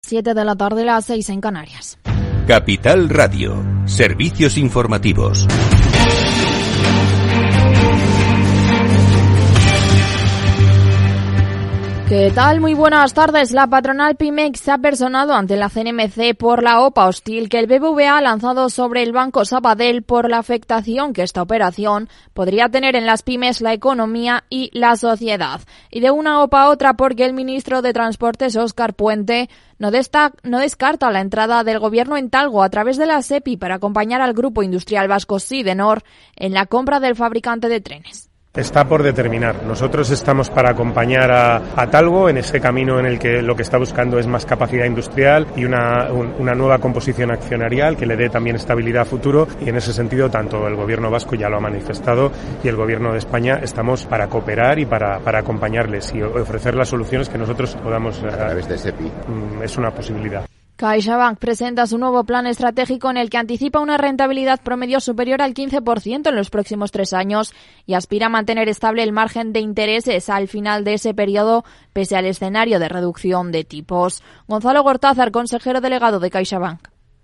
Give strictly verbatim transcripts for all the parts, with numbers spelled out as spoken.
siete de la tarde, las seis en Canarias. Capital Radio, servicios informativos. ¿Qué tal? Muy buenas tardes. La patronal Pimex se ha personado ante la C N M C por la OPA hostil que el B B V A ha lanzado sobre el Banco Sabadell por la afectación que esta operación podría tener en las pymes, la economía y la sociedad. Y de una OPA a otra porque el ministro de Transportes, Óscar Puente, no, destac- no descarta la entrada del gobierno en Talgo a través de la SEPI para acompañar al grupo industrial vasco Sidenor en la compra del fabricante de trenes. Está por determinar. Nosotros estamos para acompañar a, a Talgo en ese camino en el que lo que está buscando es más capacidad industrial y una, un, una nueva composición accionarial que le dé también estabilidad a futuro, y en ese sentido tanto el gobierno vasco ya lo ha manifestado y el gobierno de España estamos para cooperar y para, para acompañarles y ofrecer las soluciones que nosotros podamos. A través de SEPI. Es una posibilidad. CaixaBank presenta su nuevo plan estratégico en el que anticipa una rentabilidad promedio superior al quince por ciento en los próximos tres años y aspira a mantener estable el margen de intereses al final de ese periodo, pese al escenario de reducción de tipos. Gonzalo Gortázar, consejero delegado de CaixaBank.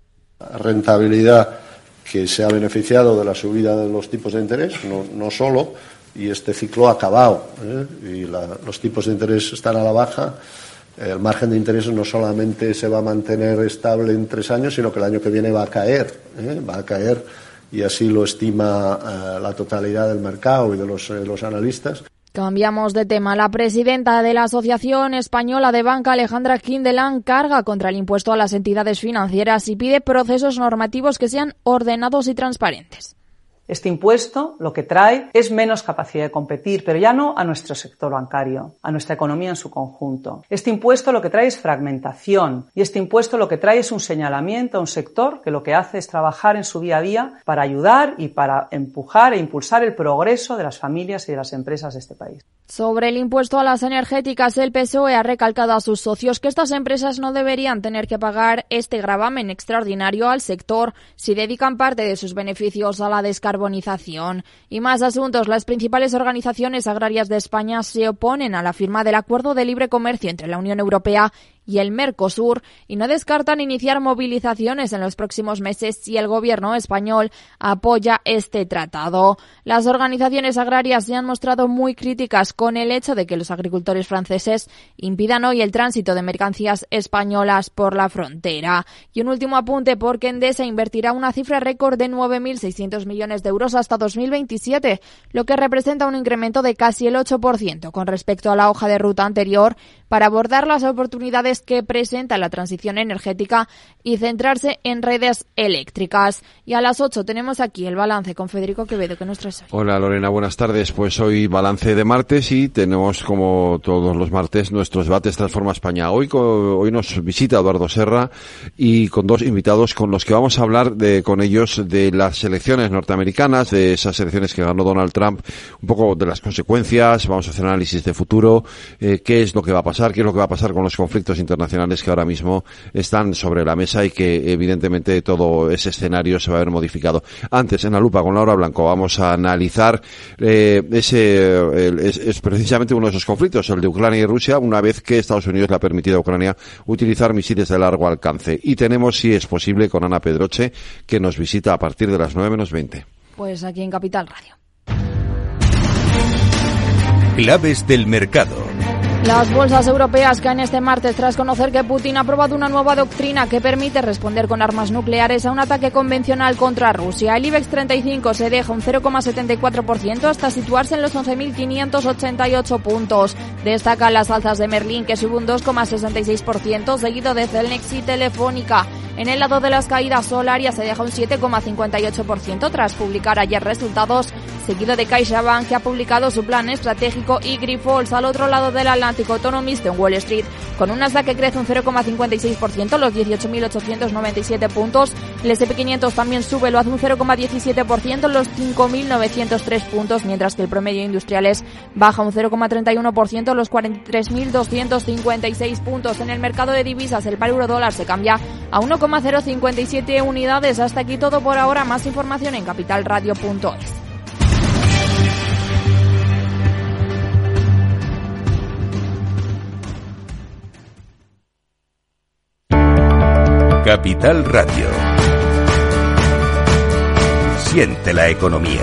Rentabilidad que se ha beneficiado de la subida de los tipos de interés, no, no solo, y este ciclo ha acabado, ¿eh? y la, los tipos de interés están a la baja. El margen de intereses no solamente se va a mantener estable en tres años, sino que el año que viene va a caer, ¿eh? va a caer, y así lo estima eh, la totalidad del mercado y de los, eh, los analistas. Cambiamos de tema. La presidenta de la Asociación Española de Banca, Alejandra Kindelán, carga contra el impuesto a las entidades financieras y pide procesos normativos que sean ordenados y transparentes. Este impuesto lo que trae es menos capacidad de competir, pero ya no a nuestro sector bancario, a nuestra economía en su conjunto. Este impuesto lo que trae es fragmentación y este impuesto lo que trae es un señalamiento a un sector que lo que hace es trabajar en su día a día para ayudar y para empujar e impulsar el progreso de las familias y de las empresas de este país. Sobre el impuesto a las energéticas, el P S O E ha recalcado a sus socios que estas empresas no deberían tener que pagar este gravamen extraordinario al sector si dedican parte de sus beneficios a la descarbonización. Y más asuntos. Las principales organizaciones agrarias de España se oponen a la firma del Acuerdo de Libre Comercio entre la Unión Europea y el Mercosur y no descartan iniciar movilizaciones en los próximos meses si el gobierno español apoya este tratado. Las organizaciones agrarias se han mostrado muy críticas con el hecho de que los agricultores franceses impidan hoy el tránsito de mercancías españolas por la frontera. Y un último apunte, porque Endesa invertirá una cifra récord de nueve mil seiscientos millones de euros hasta dos mil veintisiete, lo que representa un incremento de casi el ocho por ciento con respecto a la hoja de ruta anterior para abordar las oportunidades que presenta la transición energética y centrarse en redes eléctricas. Y a las ocho tenemos aquí el balance con Federico Quevedo, que nos trae hoy. Hola Lorena, buenas tardes. Pues hoy balance de martes y tenemos, como todos los martes, nuestros debates Transforma España. Hoy, hoy nos visita Eduardo Serra y con dos invitados con los que vamos a hablar de, con ellos de las elecciones norteamericanas, de esas elecciones que ganó Donald Trump, un poco de las consecuencias. Vamos a hacer análisis de futuro, eh, qué es lo que va a pasar, qué es lo que va a pasar con los conflictos internacionales que ahora mismo están sobre la mesa y que evidentemente todo ese escenario se va a ver modificado. Antes, en la lupa con Laura Blanco, vamos a analizar eh, ese el, es, es precisamente uno de esos conflictos, el de Ucrania y Rusia, una vez que Estados Unidos le ha permitido a Ucrania utilizar misiles de largo alcance. Y tenemos, si es posible, con Ana Pedroche, que nos visita a partir de las nueve menos veinte. Pues aquí en Capital Radio. Claves del mercado. Las bolsas europeas caen este martes tras conocer que Putin ha aprobado una nueva doctrina que permite responder con armas nucleares a un ataque convencional contra Rusia. El IBEX treinta y cinco se deja un cero coma setenta y cuatro por ciento hasta situarse en los once mil quinientos ochenta y ocho puntos. Destacan las alzas de Merlin, que sube un dos coma sesenta y seis por ciento, seguido de Celnex y Telefónica. En el lado de las caídas, Solaria se deja un siete coma cincuenta y ocho por ciento tras publicar ayer resultados, seguido de CaixaBank, que ha publicado su plan estratégico, y Grifols al otro lado del Atlántico, Economist en Wall Street, con un Nasdaq que crece un cero coma cincuenta y seis por ciento, los dieciocho mil ochocientos noventa y siete puntos. El ese and pe quinientos también sube, lo hace un cero coma diecisiete por ciento, los cinco mil novecientos tres puntos, mientras que el promedio de industriales baja un cero coma treinta y uno por ciento, los cuarenta y tres mil doscientos cincuenta y seis puntos. En el mercado de divisas, el par euro dólar se cambia a uno coma cero cincuenta y siete unidades. Hasta aquí todo por ahora. Más información en capital radio punto es. Capital Radio. Siente la economía.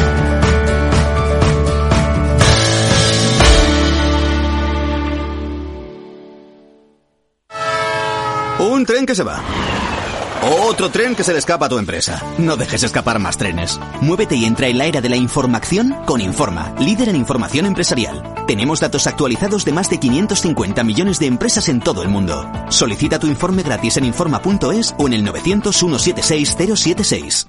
Un tren que se va. Otro tren que se le escapa a tu empresa. No dejes escapar más trenes. Muévete y entra en la era de la información con Informa, líder en información empresarial. Tenemos datos actualizados de más de quinientos cincuenta millones de empresas en todo el mundo. Solicita tu informe gratis en informa punto es o en el novecientos, ciento setenta y seis, cero setenta y seis.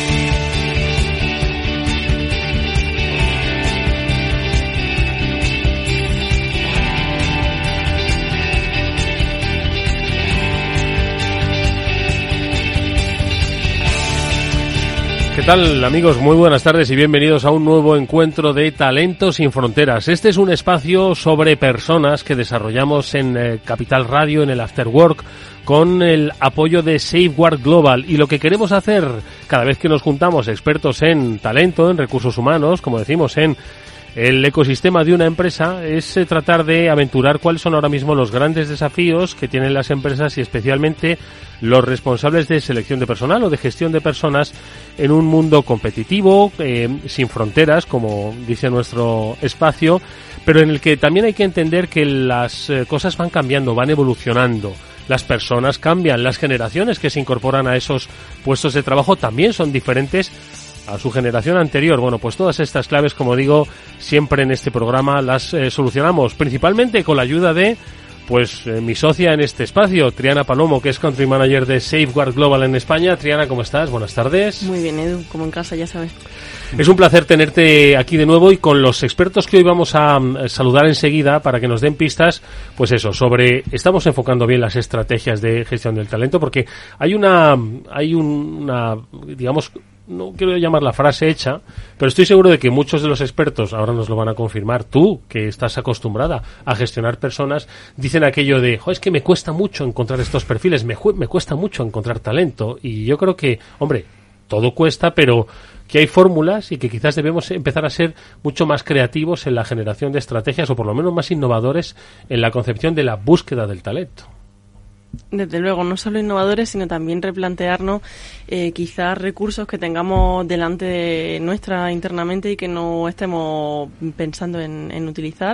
¿Qué tal, amigos? Muy buenas tardes y bienvenidos a un nuevo encuentro de Talentos sin Fronteras. Este es un espacio sobre personas que desarrollamos en eh, Capital Radio, en el After Work, con el apoyo de Safeguard Global. Y lo que queremos hacer cada vez que nos juntamos expertos en talento, en recursos humanos, como decimos, en el ecosistema de una empresa, es eh, tratar de aventurar cuáles son ahora mismo los grandes desafíos que tienen las empresas y especialmente los responsables de selección de personal o de gestión de personas en un mundo competitivo, eh, sin fronteras, como dice nuestro espacio, pero en el que también hay que entender que las eh, cosas van cambiando, van evolucionando. Las personas cambian, las generaciones que se incorporan a esos puestos de trabajo también son diferentes a su generación anterior. Bueno, pues todas estas claves, como digo, siempre en este programa las eh, solucionamos, principalmente con la ayuda de pues eh, mi socia en este espacio, Triana Palomo, que es Country Manager de Safeguard Global en España. Triana, ¿cómo estás? Buenas tardes. Muy bien, Edu, como en casa, ya sabes. Es un placer tenerte aquí de nuevo y con los expertos que hoy vamos a um, saludar enseguida para que nos den pistas, pues eso, sobre, estamos enfocando bien las estrategias de gestión del talento, porque hay una, hay una, digamos, no quiero llamar la frase hecha, pero estoy seguro de que muchos de los expertos, ahora nos lo van a confirmar, tú, que estás acostumbrada a gestionar personas, dicen aquello de, jo, es que me cuesta mucho encontrar estos perfiles, me, me cuesta mucho encontrar talento, y yo creo que, hombre, todo cuesta, pero que hay fórmulas y que quizás debemos empezar a ser mucho más creativos en la generación de estrategias, o por lo menos más innovadores en la concepción de la búsqueda del talento. Desde luego, no solo innovadores, sino también replantearnos eh, quizás recursos que tengamos delante de nuestra internamente y que no estemos pensando en, en utilizar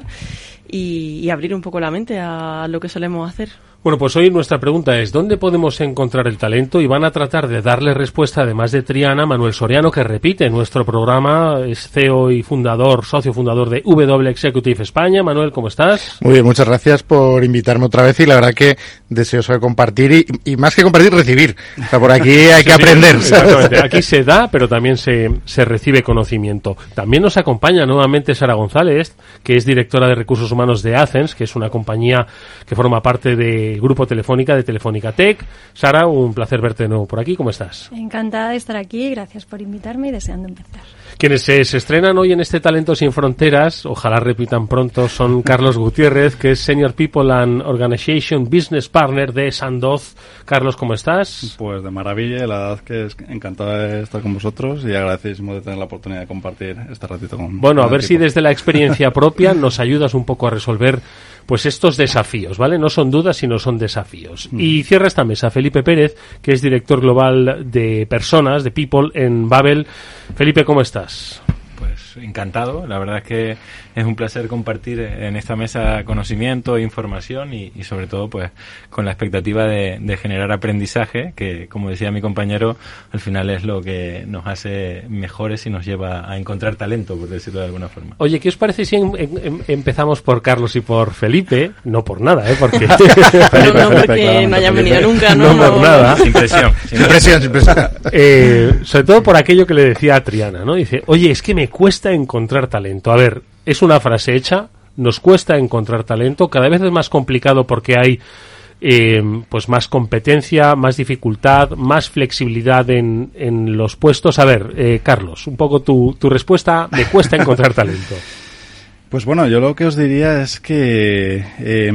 y, y abrir un poco la mente a lo que solemos hacer. Bueno, pues hoy nuestra pregunta es, ¿dónde podemos encontrar el talento? Y van a tratar de darle respuesta, además de Triana, Manuel Soriano, que repite nuestro programa, es C E O y fundador, socio fundador de W Executive España. Manuel, ¿cómo estás? Muy bien, muchas gracias por invitarme otra vez y la verdad que deseoso de compartir y, y más que compartir, recibir. O sea, por aquí hay que sí, aprender. Exactamente, aquí se da, pero también se, se recibe conocimiento. También nos acompaña nuevamente Sara González, que es directora de Recursos Humanos de Athens, que es una compañía que forma parte de Grupo Telefónica de Telefónica Tech. Sara, un placer verte de nuevo por aquí. ¿Cómo estás? Encantada de estar aquí. Gracias por invitarme y deseando empezar. Quienes se, se estrenan hoy en este Talento Sin Fronteras, ojalá repitan pronto, son Carlos Gutiérrez, que es Senior People and Organization Business Partner de Sandoz. Carlos, ¿cómo estás? Pues de maravilla, la verdad que es encantada de estar con vosotros y agradecidísimo de tener la oportunidad de compartir este ratito con Bueno, con a ver equipo. si desde la experiencia propia nos ayudas un poco a resolver pues estos desafíos, ¿vale? No son dudas, sino son desafíos. Mm. Y cierra esta mesa Felipe Pérez, que es director global de personas, de People en Babel. Felipe, ¿cómo estás? Pues encantado, la verdad es que es un placer compartir en esta mesa conocimiento, información y, y sobre todo pues con la expectativa de, de generar aprendizaje que, como decía mi compañero, al final es lo que nos hace mejores y nos lleva a encontrar talento, por decirlo de alguna forma. Oye, ¿qué os parece si en, en, empezamos por Carlos y por Felipe? No por nada, ¿eh? Porque no, no porque no hayan venido nunca, ¿no? No, no por nada. Sin presión. Sin presión, sin presión. Eh, sobre todo por aquello que le decía a Triana, ¿no? Dice, oye, es que me cuesta encontrar talento. A ver, es una frase hecha, nos cuesta encontrar talento, cada vez es más complicado porque hay eh, pues más competencia, más dificultad, más flexibilidad en, en los puestos. A ver, eh, Carlos, un poco tu, tu respuesta, me cuesta encontrar talento. Pues bueno, yo lo que os diría es que eh,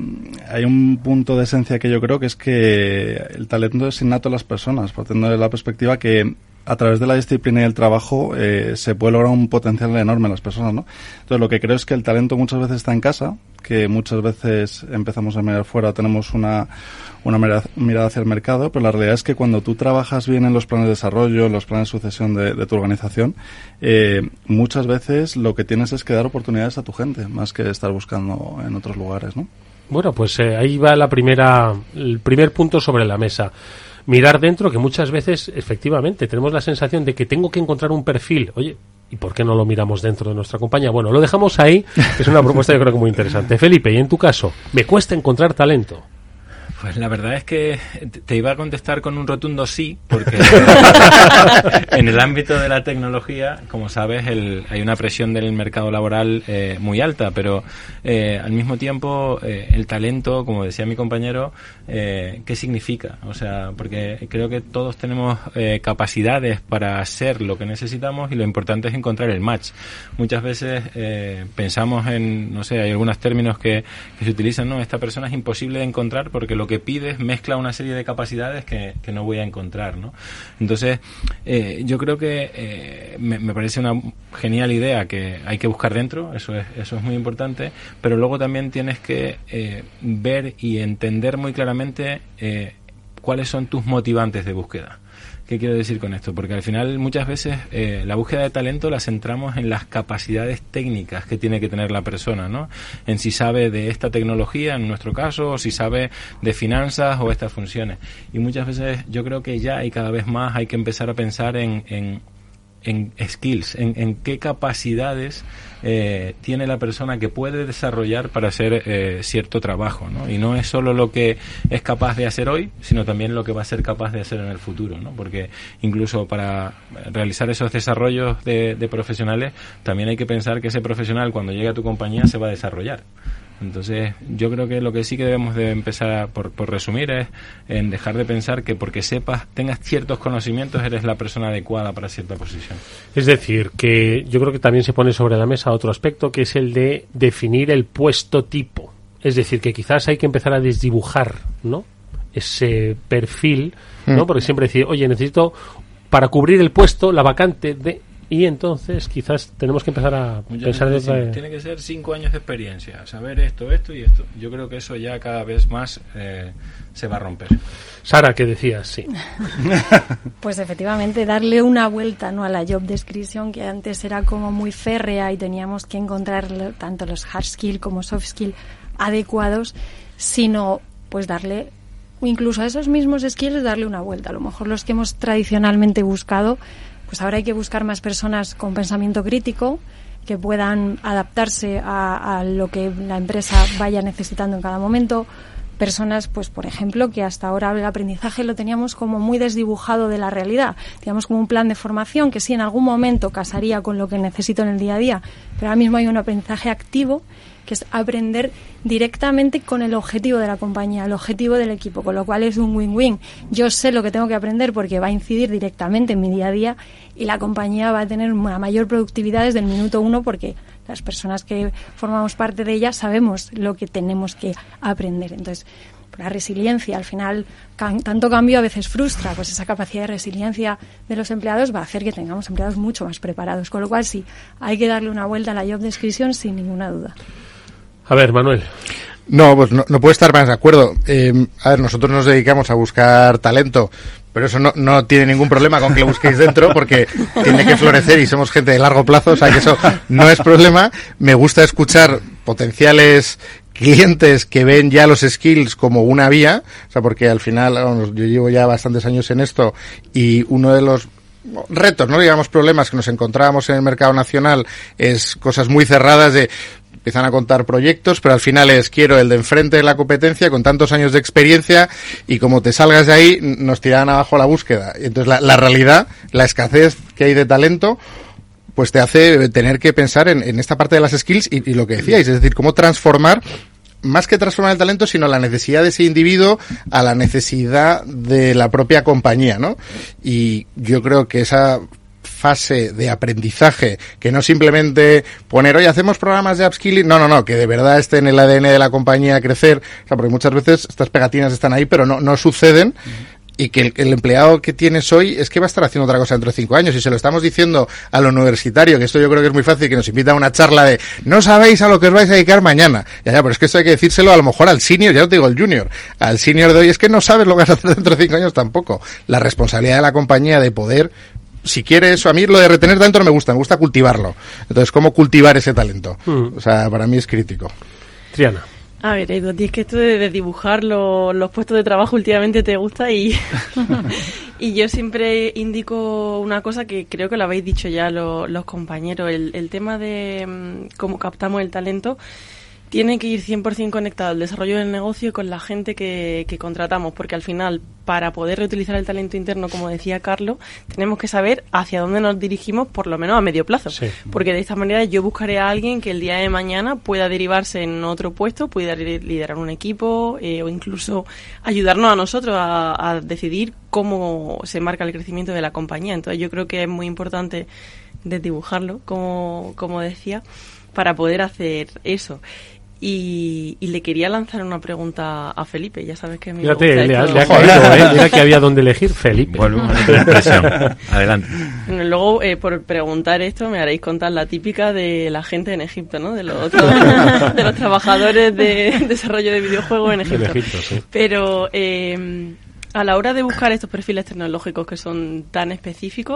hay un punto de esencia que yo creo que es que el talento es innato a las personas, partiendo de la perspectiva que a través de la disciplina y el trabajo eh, se puede lograr un potencial enorme en las personas, ¿no? Entonces, lo que creo es que el talento muchas veces está en casa, que muchas veces empezamos a mirar fuera, tenemos una, una mirada, mirada hacia el mercado, pero la realidad es que cuando tú trabajas bien en los planes de desarrollo, en los planes de sucesión de, de tu organización, eh, muchas veces lo que tienes es que dar oportunidades a tu gente, más que estar buscando en otros lugares, ¿no? Bueno, pues eh, ahí va la primera, el primer punto sobre la mesa. Mirar dentro, que muchas veces, efectivamente, tenemos la sensación de que tengo que encontrar un perfil. Oye, ¿y por qué no lo miramos dentro de nuestra compañía? Bueno, lo dejamos ahí, es una propuesta yo creo que muy interesante. Felipe, y en tu caso, ¿me cuesta encontrar talento? Pues la verdad es que te iba a contestar con un rotundo sí, porque en el ámbito de la tecnología, como sabes, el, hay una presión del mercado laboral eh, muy alta, pero eh, al mismo tiempo eh, el talento, como decía mi compañero, eh, ¿qué significa? O sea, porque creo que todos tenemos eh, capacidades para hacer lo que necesitamos y lo importante es encontrar el match. Muchas veces eh, pensamos en, no sé, hay algunos términos que, que se utilizan, ¿no? Esta persona es imposible de encontrar porque lo que que pides mezcla una serie de capacidades que, que no voy a encontrar, ¿no? Entonces, eh, yo creo que eh, me, me parece una genial idea que hay que buscar dentro, eso es, eso es muy importante, pero luego también tienes que eh, ver y entender muy claramente eh, cuáles son tus motivantes de búsqueda. ¿Qué quiero decir con esto? Porque al final muchas veces eh, la búsqueda de talento la centramos en las capacidades técnicas que tiene que tener la persona, ¿no? En si sabe de esta tecnología, en nuestro caso, o si sabe de finanzas o estas funciones. Y muchas veces yo creo que ya y cada vez más hay que empezar a pensar en, en, en skills, en, en qué capacidades eh, tiene la persona que puede desarrollar para hacer eh, cierto trabajo, ¿no? Y no es solo lo que es capaz de hacer hoy, sino también lo que va a ser capaz de hacer en el futuro, ¿no? Porque incluso para realizar esos desarrollos de, de profesionales, también hay que pensar que ese profesional cuando llegue a tu compañía se va a desarrollar. Entonces, yo creo que lo que sí que debemos de empezar, a, por, por resumir, es en dejar de pensar que porque sepas, tengas ciertos conocimientos, eres la persona adecuada para cierta posición. Es decir, que yo creo que también se pone sobre la mesa otro aspecto, que es el de definir el puesto tipo. Es decir, que quizás hay que empezar a desdibujar, ¿no?, ese perfil, ¿no? Mm. Porque siempre decir, oye, necesito para cubrir el puesto, la vacante de... Y entonces quizás tenemos que empezar a ya pensar de otra... Tiene que ser cinco años de experiencia, saber esto, esto y esto. Yo creo que eso ya cada vez más eh, se va a romper. Sara, ¿qué decías? Sí. Pues efectivamente, darle una vuelta, ¿no?, a la job description, que antes era como muy férrea y teníamos que encontrar tanto los hard skill como soft skill adecuados, sino pues darle, incluso a esos mismos skills, darle una vuelta. A lo mejor los que hemos tradicionalmente buscado, pues ahora hay que buscar más personas con pensamiento crítico que puedan adaptarse a, a lo que la empresa vaya necesitando en cada momento. Personas, pues por ejemplo, que hasta ahora el aprendizaje lo teníamos como muy desdibujado de la realidad. Teníamos como un plan de formación que sí en algún momento casaría con lo que necesito en el día a día, pero ahora mismo hay un aprendizaje activo que es aprender directamente con el objetivo de la compañía, el objetivo del equipo, con lo cual es un win-win. Yo sé lo que tengo que aprender porque va a incidir directamente en mi día a día y la compañía va a tener una mayor productividad desde el minuto uno porque las personas que formamos parte de ella sabemos lo que tenemos que aprender. Entonces, la resiliencia, al final, can, tanto cambio a veces frustra, pues esa capacidad de resiliencia de los empleados va a hacer que tengamos empleados mucho más preparados, con lo cual sí, hay que darle una vuelta a la job description sin ninguna duda. A ver, Manuel. No, pues no, no puedo estar más de acuerdo. Eh, a ver, nosotros nos dedicamos a buscar talento, pero eso no, no tiene ningún problema con que lo busquéis dentro, porque tiene que florecer y somos gente de largo plazo, o sea que eso no es problema. Me gusta escuchar potenciales clientes que ven ya los skills como una vía, o sea, porque al final, vamos, yo llevo ya bastantes años en esto y uno de los retos, no digamos problemas que nos encontrábamos en el mercado nacional es cosas muy cerradas de empiezan a contar proyectos, pero al final es quiero el de enfrente de la competencia con tantos años de experiencia y como te salgas de ahí nos tiran abajo la búsqueda. Y entonces la, la realidad, la escasez que hay de talento, pues te hace tener que pensar en, en esta parte de las skills y, y lo que decíais, es decir, cómo transformar, más que transformar el talento, sino la necesidad de ese individuo a la necesidad de la propia compañía, ¿no? Y yo creo que esa fase de aprendizaje, que no simplemente poner, oye, hacemos programas de upskilling, no, no, no, que de verdad esté en el A D N de la compañía crecer, o sea, porque muchas veces estas pegatinas están ahí, pero no, no suceden, y que el, el empleado que tienes hoy es que va a estar haciendo otra cosa dentro de cinco años, y se lo estamos diciendo al universitario, que esto yo creo que es muy fácil, que nos invita a una charla de no sabéis a lo que os vais a dedicar mañana. Ya, ya, pero es que esto hay que decírselo a lo mejor al senior, ya no te digo el junior, al senior de hoy, es que no sabes lo que vas a hacer dentro de cinco años tampoco. La responsabilidad de la compañía de poder, si quieres, a mí lo de retener talento no me gusta, me gusta cultivarlo. Entonces, ¿cómo cultivar ese talento? Mm. O sea, para mí es crítico. Triana. A ver, Edu, es que esto de, de dibujar lo, los puestos de trabajo últimamente te gusta y, y yo siempre indico una cosa que creo que lo habéis dicho ya lo, los compañeros, el, el tema de um, cómo captamos el talento tiene que ir cien por ciento conectado al desarrollo del negocio con la gente que, que contratamos, porque al final, para poder reutilizar el talento interno, como decía Carlos, tenemos que saber hacia dónde nos dirigimos, por lo menos a medio plazo. Sí. Porque de esta manera yo buscaré a alguien que el día de mañana pueda derivarse en otro puesto, pueda liderar un equipo eh, o incluso ayudarnos a nosotros a, a decidir cómo se marca el crecimiento de la compañía. Entonces yo creo que es muy importante desdibujarlo, como, como decía, para poder hacer eso. Y, y le quería lanzar una pregunta a Felipe, ya sabes que a mí Fíjate, me gusta le, ha, esto. le ha caído, ¿eh? Mira que había donde elegir, Felipe. Vuelvo a la impresión. Adelante. Bueno, luego, eh, por preguntar esto, me haréis contar la típica de la gente en Egipto, ¿no? De los otros, de los trabajadores de desarrollo de videojuegos en Egipto. En Egipto, sí. Pero eh, a la hora de buscar estos perfiles tecnológicos que son tan específicos,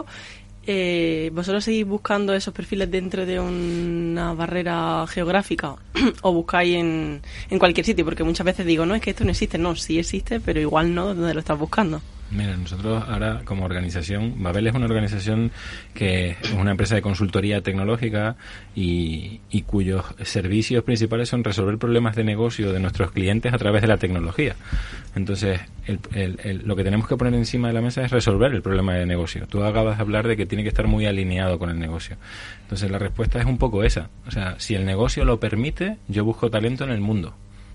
Eh, ¿vosotros seguís buscando esos perfiles dentro de una barrera geográfica o buscáis en, en cualquier sitio? Porque muchas veces digo, no, es que esto no existe. No, sí existe, pero igual no donde lo estás buscando. Mira, nosotros ahora como organización, Babel es una organización que es una empresa de consultoría tecnológica y, y cuyos servicios principales son resolver problemas de negocio de nuestros clientes a través de la tecnología. Entonces, el, el, el, lo que tenemos que poner encima de la mesa es resolver el problema de negocio. Tú acabas de hablar de que tiene que estar muy alineado con el negocio. Entonces, la respuesta es un poco esa. O sea, si el negocio lo permite, yo busco talento en el mundo.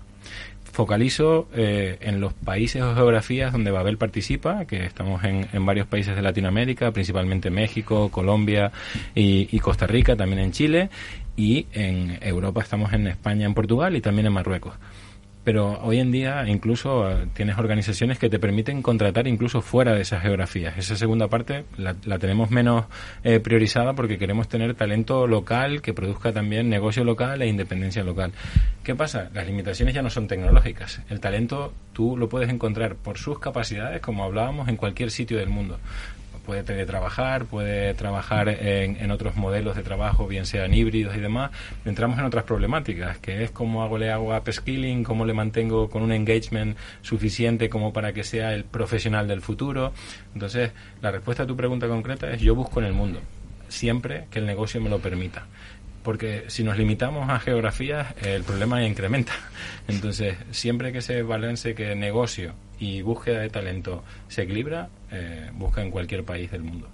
Focalizo eh, en los países o geografías donde Babel participa, que estamos en, en varios países de Latinoamérica, principalmente México, Colombia y, y Costa Rica, también en Chile, y en Europa estamos en España, en Portugal y también en Marruecos. Pero hoy en día incluso uh, tienes organizaciones que te permiten contratar incluso fuera de esas geografías. Esa segunda parte la, la tenemos menos eh, priorizada porque queremos tener talento local que produzca también negocio local e independencia local. ¿Qué pasa? Las limitaciones ya no son tecnológicas. El talento tú lo puedes encontrar por sus capacidades, como hablábamos, en cualquier sitio del mundo. Puede teletrabajar, puede trabajar en, en otros modelos de trabajo, bien sean híbridos y demás. Entramos en otras problemáticas, que es cómo hago, le hago upskilling, cómo le mantengo con un engagement suficiente como para que sea el profesional del futuro. Entonces, la respuesta a tu pregunta concreta es yo busco en el mundo, siempre que el negocio me lo permita. Porque si nos limitamos a geografías, el problema incrementa. Entonces, siempre que se balance que negocio y búsqueda de talento se equilibra, eh, busca en cualquier país del mundo.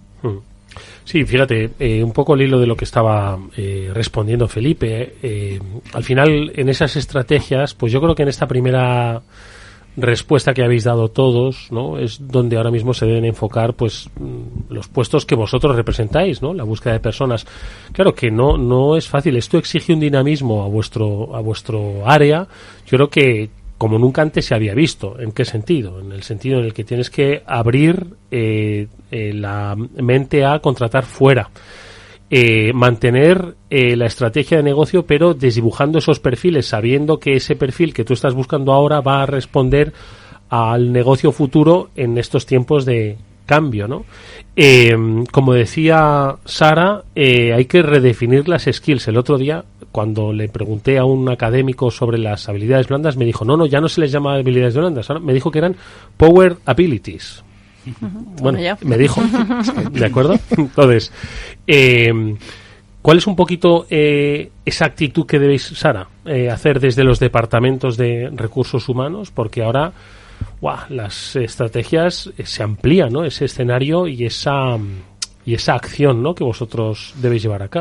Sí, fíjate, eh, un poco al hilo de lo que estaba eh, respondiendo Felipe, eh, al final en esas estrategias, pues yo creo que en esta primera respuesta que habéis dado todos, ¿no? Es donde ahora mismo se deben enfocar pues los puestos que vosotros representáis, ¿no? La búsqueda de personas. Claro que no no es fácil, esto exige un dinamismo a vuestro a vuestro área. Yo creo que como nunca antes se había visto. ¿En qué sentido? En el sentido en el que tienes que abrir eh, eh, la mente a contratar fuera. Eh, mantener eh, la estrategia de negocio, pero desdibujando esos perfiles, sabiendo que ese perfil que tú estás buscando ahora va a responder al negocio futuro en estos tiempos de cambio, ¿no? Eh, como decía Sara, eh, hay que redefinir las skills. El otro día, cuando le pregunté a un académico sobre las habilidades blandas, me dijo, no, no, ya no se les llama habilidades blandas, ahora me dijo que eran Power Abilities. Bueno, me dijo, ¿de acuerdo? Entonces, eh, ¿cuál es un poquito eh, esa actitud que debéis, Sara, eh, hacer desde los departamentos de recursos humanos? Porque ahora, ¡guau!, las estrategias eh, se amplían, ¿no? Ese escenario y esa y esa acción, ¿no?, que vosotros debéis llevar a cabo.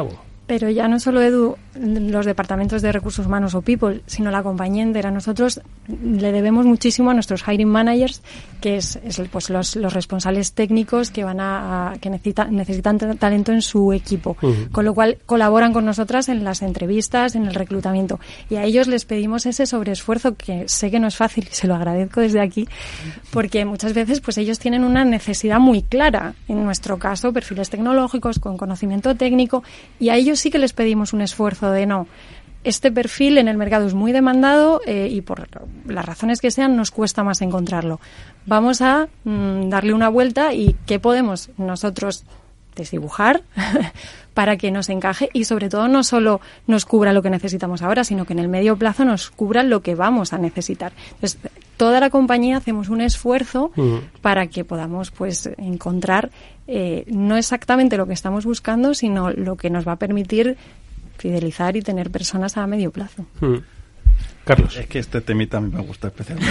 Pero ya no solo Edu, los departamentos de recursos humanos o people, sino la compañía entera. Nosotros le debemos muchísimo a nuestros hiring managers, que es, es pues los, los responsables técnicos que van a, a que necesita, necesitan talento en su equipo. Uh-huh. Con lo cual colaboran con nosotras en las entrevistas, en el reclutamiento. Y a ellos les pedimos ese sobreesfuerzo, que sé que no es fácil y se lo agradezco desde aquí, porque muchas veces pues ellos tienen una necesidad muy clara. En nuestro caso, perfiles tecnológicos con conocimiento técnico, y a ellos sí que les pedimos un esfuerzo de no, este perfil en el mercado es muy demandado eh, y por las razones que sean nos cuesta más encontrarlo. Vamos a mm, darle una vuelta y ¿qué podemos nosotros desdibujar para que nos encaje y sobre todo no solo nos cubra lo que necesitamos ahora, sino que en el medio plazo nos cubra lo que vamos a necesitar? Entonces, toda la compañía hacemos un esfuerzo uh-huh. para que podamos pues encontrar eh, no exactamente lo que estamos buscando, sino lo que nos va a permitir fidelizar y tener personas a medio plazo. Uh-huh. Carlos. Es que este temita a mí me gusta especialmente.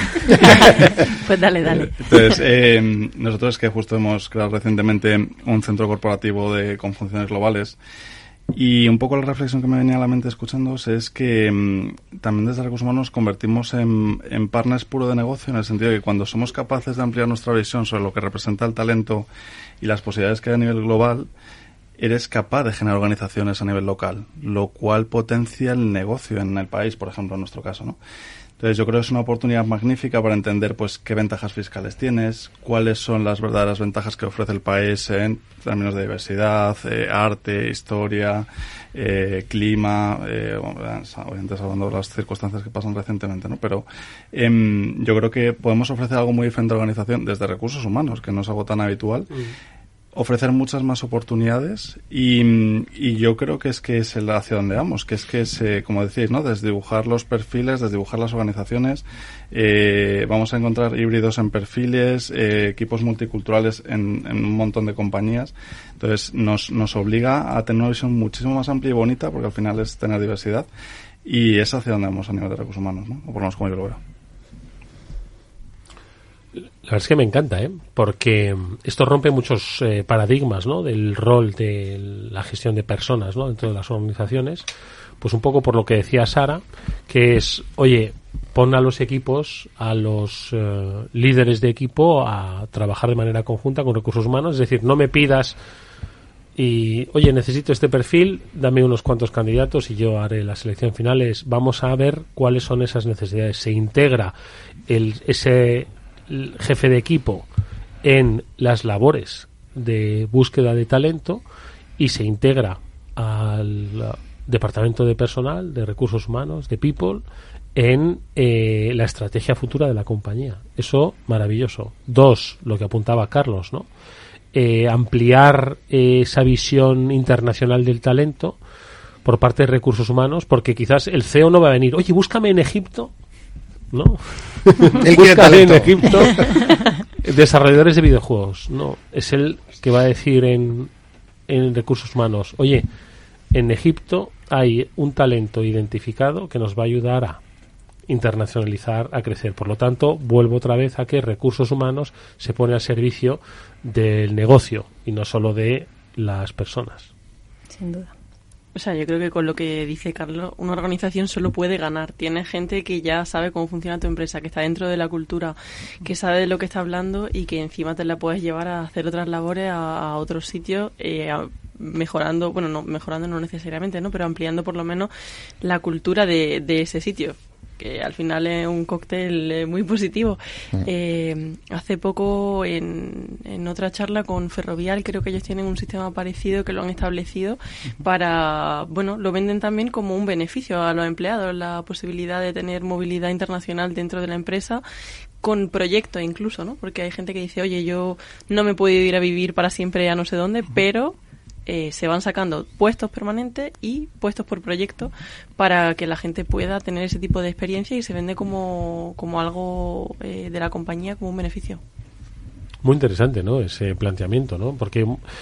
Pues dale, dale. Entonces, eh, nosotros que justo hemos creado recientemente un centro corporativo de con funciones globales, y un poco la reflexión que me venía a la mente escuchándoos es que mmm, también desde Recursos Humanos nos convertimos en, en partners puro de negocio, en el sentido de que cuando somos capaces de ampliar nuestra visión sobre lo que representa el talento y las posibilidades que hay a nivel global, eres capaz de generar organizaciones a nivel local, lo cual potencia el negocio en el país, por ejemplo, en nuestro caso, ¿no? Entonces yo creo que es una oportunidad magnífica para entender pues qué ventajas fiscales tienes, cuáles son las verdaderas ventajas que ofrece el país en términos de diversidad, eh, arte, historia, eh, clima, eh, obviamente hablando de las circunstancias que pasan recientemente, ¿no? Pero eh, yo creo que podemos ofrecer algo muy diferente a la organización desde recursos humanos, que no es algo tan habitual. Mm. Ofrecer muchas más oportunidades y, y yo creo que es que es el hacia donde vamos, que es que es, eh, como decís, ¿no? Desdibujar los perfiles, desdibujar las organizaciones, eh, vamos a encontrar híbridos en perfiles, eh, equipos multiculturales en, en un montón de compañías. Entonces nos, nos obliga a tener una visión muchísimo más amplia y bonita, porque al final es tener diversidad, y es hacia donde vamos a nivel de recursos humanos, ¿no? O por lo menos como yo lo veo. La verdad es que me encanta, ¿eh? Porque esto rompe muchos eh, paradigmas, ¿no? Del rol de la gestión de personas, ¿no? Dentro de las organizaciones. Pues un poco por lo que decía Sara, que es, oye, pon a los equipos, a los eh, líderes de equipo a trabajar de manera conjunta con recursos humanos. Es decir, no me pidas y, oye, necesito este perfil, dame unos cuantos candidatos y yo haré la selección final. Es, vamos a ver cuáles son esas necesidades. Se integra el ese el jefe de equipo en las labores de búsqueda de talento y se integra al departamento de personal, de recursos humanos, de people, en eh, la estrategia futura de la compañía. Eso, maravilloso. Dos, lo que apuntaba Carlos, ¿no? Eh, ampliar eh, esa visión internacional del talento por parte de recursos humanos, porque quizás el C E O no va a venir, oye, búscame en Egipto, ¿no? Búscame en Egipto desarrolladores de videojuegos. No, es el que va a decir en, en recursos humanos, oye, en Egipto hay un talento identificado que nos va a ayudar a internacionalizar, a crecer. Por lo tanto, vuelvo otra vez a que recursos humanos se pone al servicio del negocio y no solo de las personas. Sin duda. O sea, yo creo que con lo que dice Carlos, una organización solo puede ganar. Tiene gente que ya sabe cómo funciona tu empresa, que está dentro de la cultura, que sabe de lo que está hablando y que encima te la puedes llevar a hacer otras labores a, a otros sitios, eh, a, mejorando, bueno, no mejorando no necesariamente, ¿no? Pero ampliando por lo menos la cultura de, de ese sitio, que al final es un cóctel muy positivo. Mm. Eh, hace poco, en, en otra charla con Ferrovial, creo que ellos tienen un sistema parecido que lo han establecido para, bueno, lo venden también como un beneficio a los empleados, la posibilidad de tener movilidad internacional dentro de la empresa, con proyectos incluso, ¿no? Porque hay gente que dice, oye, yo no me puedo ir a vivir para siempre a no sé dónde, pero Eh, se van sacando puestos permanentes y puestos por proyecto para que la gente pueda tener ese tipo de experiencia y se vende como, como algo eh, de la compañía, como un beneficio. Muy interesante, ¿no? Ese planteamiento, ¿no? Porque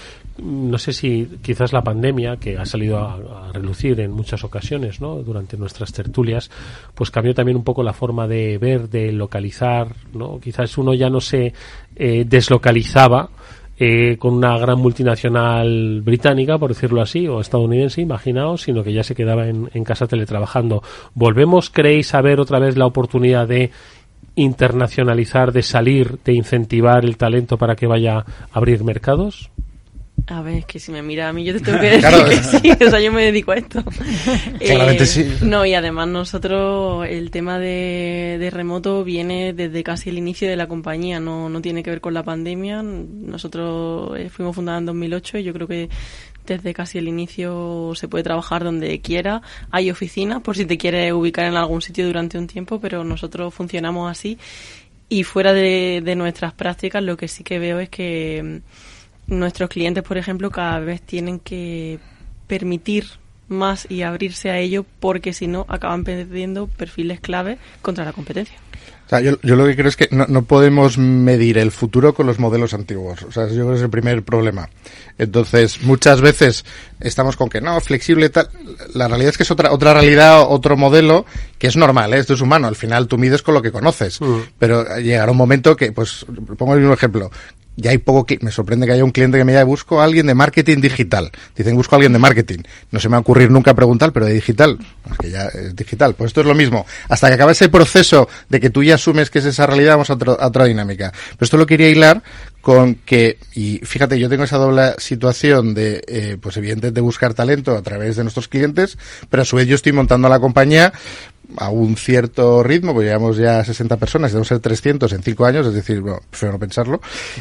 no sé si quizás la pandemia, que ha salido a, a relucir en muchas ocasiones, ¿no? Durante nuestras tertulias, pues cambió también un poco la forma de ver, de localizar, ¿no? Quizás uno ya no se eh, deslocalizaba eh, con una gran multinacional británica, por decirlo así, o estadounidense, imaginaos, sino que ya se quedaba en, en casa teletrabajando. ¿Volvemos, creéis, a ver otra vez la oportunidad de internacionalizar, de salir, de incentivar el talento para que vaya a abrir mercados? A ver, es que si me mira a mí yo te tengo que decir claro. que sí, o sea, yo me dedico a esto. Claramente eh, sí. No, y además nosotros, el tema de, de remoto viene desde casi el inicio de la compañía, no, no tiene que ver con la pandemia. Nosotros fuimos fundados en dos mil ocho y yo creo que desde casi el inicio se puede trabajar donde quiera. Hay oficinas por si te quieres ubicar en algún sitio durante un tiempo, pero nosotros funcionamos así. Y fuera de, de nuestras prácticas, lo que sí que veo es que nuestros clientes, por ejemplo, cada vez tienen que permitir más y abrirse a ello, porque si no acaban perdiendo perfiles clave contra la competencia. O sea, yo, yo lo que creo es que no, no podemos medir el futuro con los modelos antiguos. O sea, yo creo que es el primer problema. Entonces, muchas veces estamos con que no, flexible tal. La realidad es que es otra otra realidad, otro modelo, que es normal, ¿eh? Esto es humano. Al final tú mides con lo que conoces. Uh-huh. Pero llegará un momento que, pues, pongo el mismo ejemplo. Ya hay poco que, me sorprende que haya un cliente que me diga, busco a alguien de marketing digital. Dicen, busco a alguien de marketing. No se me va a ocurrir nunca preguntar, pero de digital. Es que ya es digital. Pues esto es lo mismo. Hasta que acabe ese proceso de que tú ya asumes que es esa realidad, vamos a, otro, a otra dinámica. Pero esto lo quería hilar con que, y fíjate, yo tengo esa doble situación de, eh, pues evidentemente de buscar talento a través de nuestros clientes, pero a su vez yo estoy montando la compañía a un cierto ritmo, pues llevamos ya sesenta personas, debemos ser trescientos en cinco años, es decir, bueno, prefiero no pensarlo.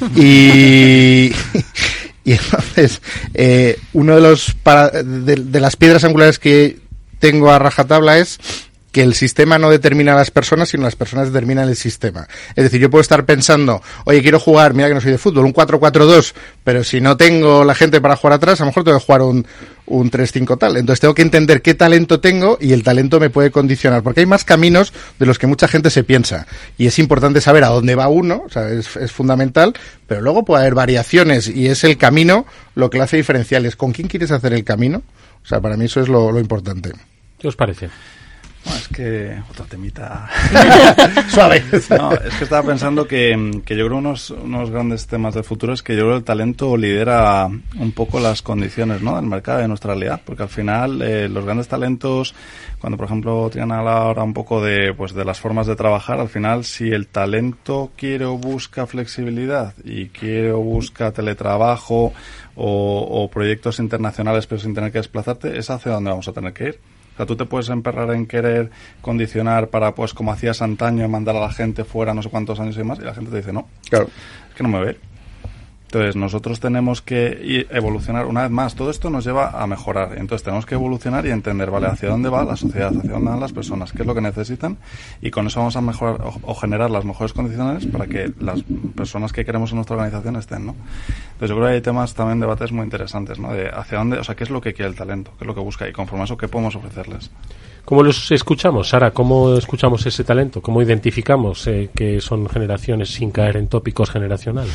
Y, y entonces, eh, uno de los, para, de, de las piedras angulares que tengo a rajatabla es que el sistema no determina a las personas, sino las personas determinan el sistema. Es decir, yo puedo estar pensando, oye, quiero jugar, mira que no soy de fútbol, un cuatro cuatro dos, pero si no tengo la gente para jugar atrás, a lo mejor tengo que jugar un, un tres cinco tal. Entonces tengo que entender qué talento tengo y el talento me puede condicionar, porque hay más caminos de los que mucha gente se piensa. Y es importante saber a dónde va uno, o sea, es, es fundamental, pero luego puede haber variaciones y es el camino lo que lo hace diferencial. Es con quién quieres hacer el camino. O sea, para mí eso es lo, lo importante. ¿Qué os parece? No, es que otra temita suave. No, es que estaba pensando que, que yo creo unos unos grandes temas del futuro es que yo creo que el talento lidera un poco las condiciones, ¿no?, del mercado, de nuestra realidad, porque al final eh, los grandes talentos, cuando por ejemplo tienen a la hora un poco de pues de las formas de trabajar, al final si el talento quiere o busca flexibilidad y quiere o busca teletrabajo o, o proyectos internacionales pero sin tener que desplazarte, es hacia donde vamos a tener que ir. O sea, tú te puedes emperrar en querer condicionar para, pues, como hacías antaño, mandar a la gente fuera no sé cuántos años y más, y la gente te dice, no, claro, es que no me ve. Entonces, nosotros tenemos que ir, evolucionar. Una vez más, todo esto nos lleva a mejorar. Entonces, tenemos que evolucionar y entender, ¿vale?, hacia dónde va la sociedad, hacia dónde van las personas, qué es lo que necesitan, y con eso vamos a mejorar o, o generar las mejores condiciones para que las personas que queremos en nuestra organización estén, ¿no? Entonces, yo creo que hay temas también, debates muy interesantes, ¿no?, de hacia dónde, o sea, qué es lo que quiere el talento, qué es lo que busca, y conforme a eso, qué podemos ofrecerles. ¿Cómo los escuchamos, Sara? ¿Cómo escuchamos ese talento? ¿Cómo identificamos eh, que son generaciones sin caer en tópicos generacionales?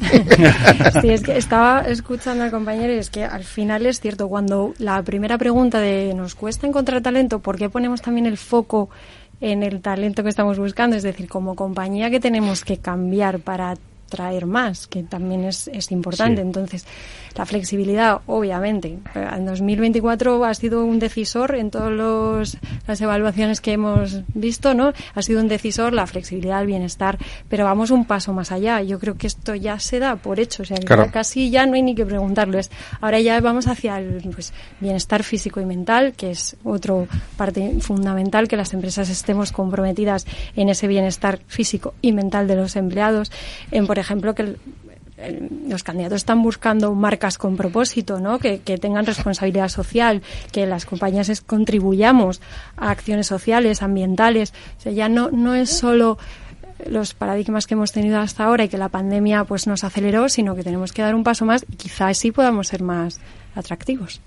Sí, es que estaba escuchando al compañero y es que al final es cierto, cuando la primera pregunta de nos cuesta encontrar talento, ¿por qué ponemos también el foco en el talento que estamos buscando? Es decir, como compañía, que tenemos que cambiar para traer más, que también es, es importante. Sí. Entonces, la flexibilidad, obviamente, en dos mil veinticuatro ha sido un decisor en todas las evaluaciones que hemos visto, ¿no? Ha sido un decisor la flexibilidad, el bienestar, pero vamos un paso más allá. Yo creo que esto ya se da por hecho, o sea, que claro, casi ya no hay ni que preguntarlo. Es, ahora ya vamos hacia el pues, bienestar físico y mental, que es otra parte fundamental, que las empresas estemos comprometidas en ese bienestar físico y mental de los empleados. En, por ejemplo, que el, el, los candidatos están buscando marcas con propósito, ¿no? Que, que tengan responsabilidad social, que las compañías es, contribuyamos a acciones sociales, ambientales. O sea, ya no, no es solo los paradigmas que hemos tenido hasta ahora y que la pandemia pues nos aceleró, sino que tenemos que dar un paso más y quizás sí podamos ser más atractivos.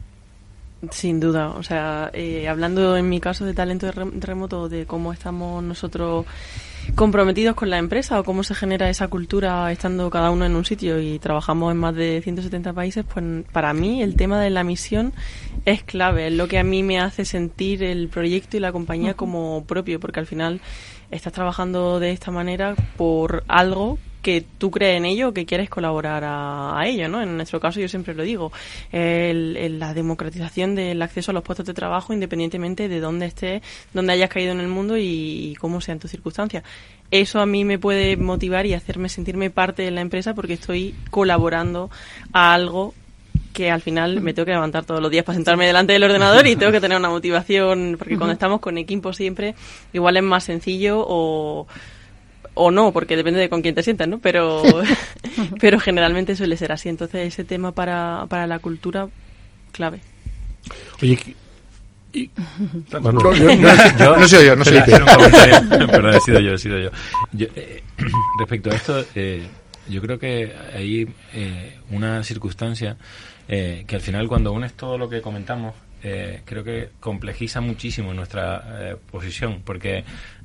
Sin duda, o sea, eh, hablando en mi caso de talento de remoto, de cómo estamos nosotros comprometidos con la empresa o cómo se genera esa cultura estando cada uno en un sitio y trabajamos en más de ciento setenta países, pues para mí el tema de la misión es clave, es lo que a mí me hace sentir el proyecto y la compañía como propio, porque al final estás trabajando de esta manera por algo que tú crees en ello o que quieres colaborar a, a ello, ¿no? En nuestro caso, yo siempre lo digo, el, el, la democratización del acceso a los puestos de trabajo, independientemente de dónde estés, dónde hayas caído en el mundo y, y cómo sean tus circunstancias. Eso a mí me puede motivar y hacerme sentirme parte de la empresa porque estoy colaborando a algo que al final me tengo que levantar todos los días para sentarme delante del ordenador y tengo que tener una motivación, porque cuando estamos con equipo siempre, igual es más sencillo o, o no, porque depende de con quién te sientas, ¿no? Pero, pero generalmente suele ser así. Entonces ese tema para, para la cultura, clave. Oye, y, bueno, no, yo, no, yo, no soy yo, no soy yo. Perdón, he sido yo, he sido yo. yo eh, respecto a esto, eh, yo creo que hay eh, una circunstancia eh, que al final cuando unes todo lo que comentamos, eh, creo que complejiza muchísimo nuestra eh, posición, porque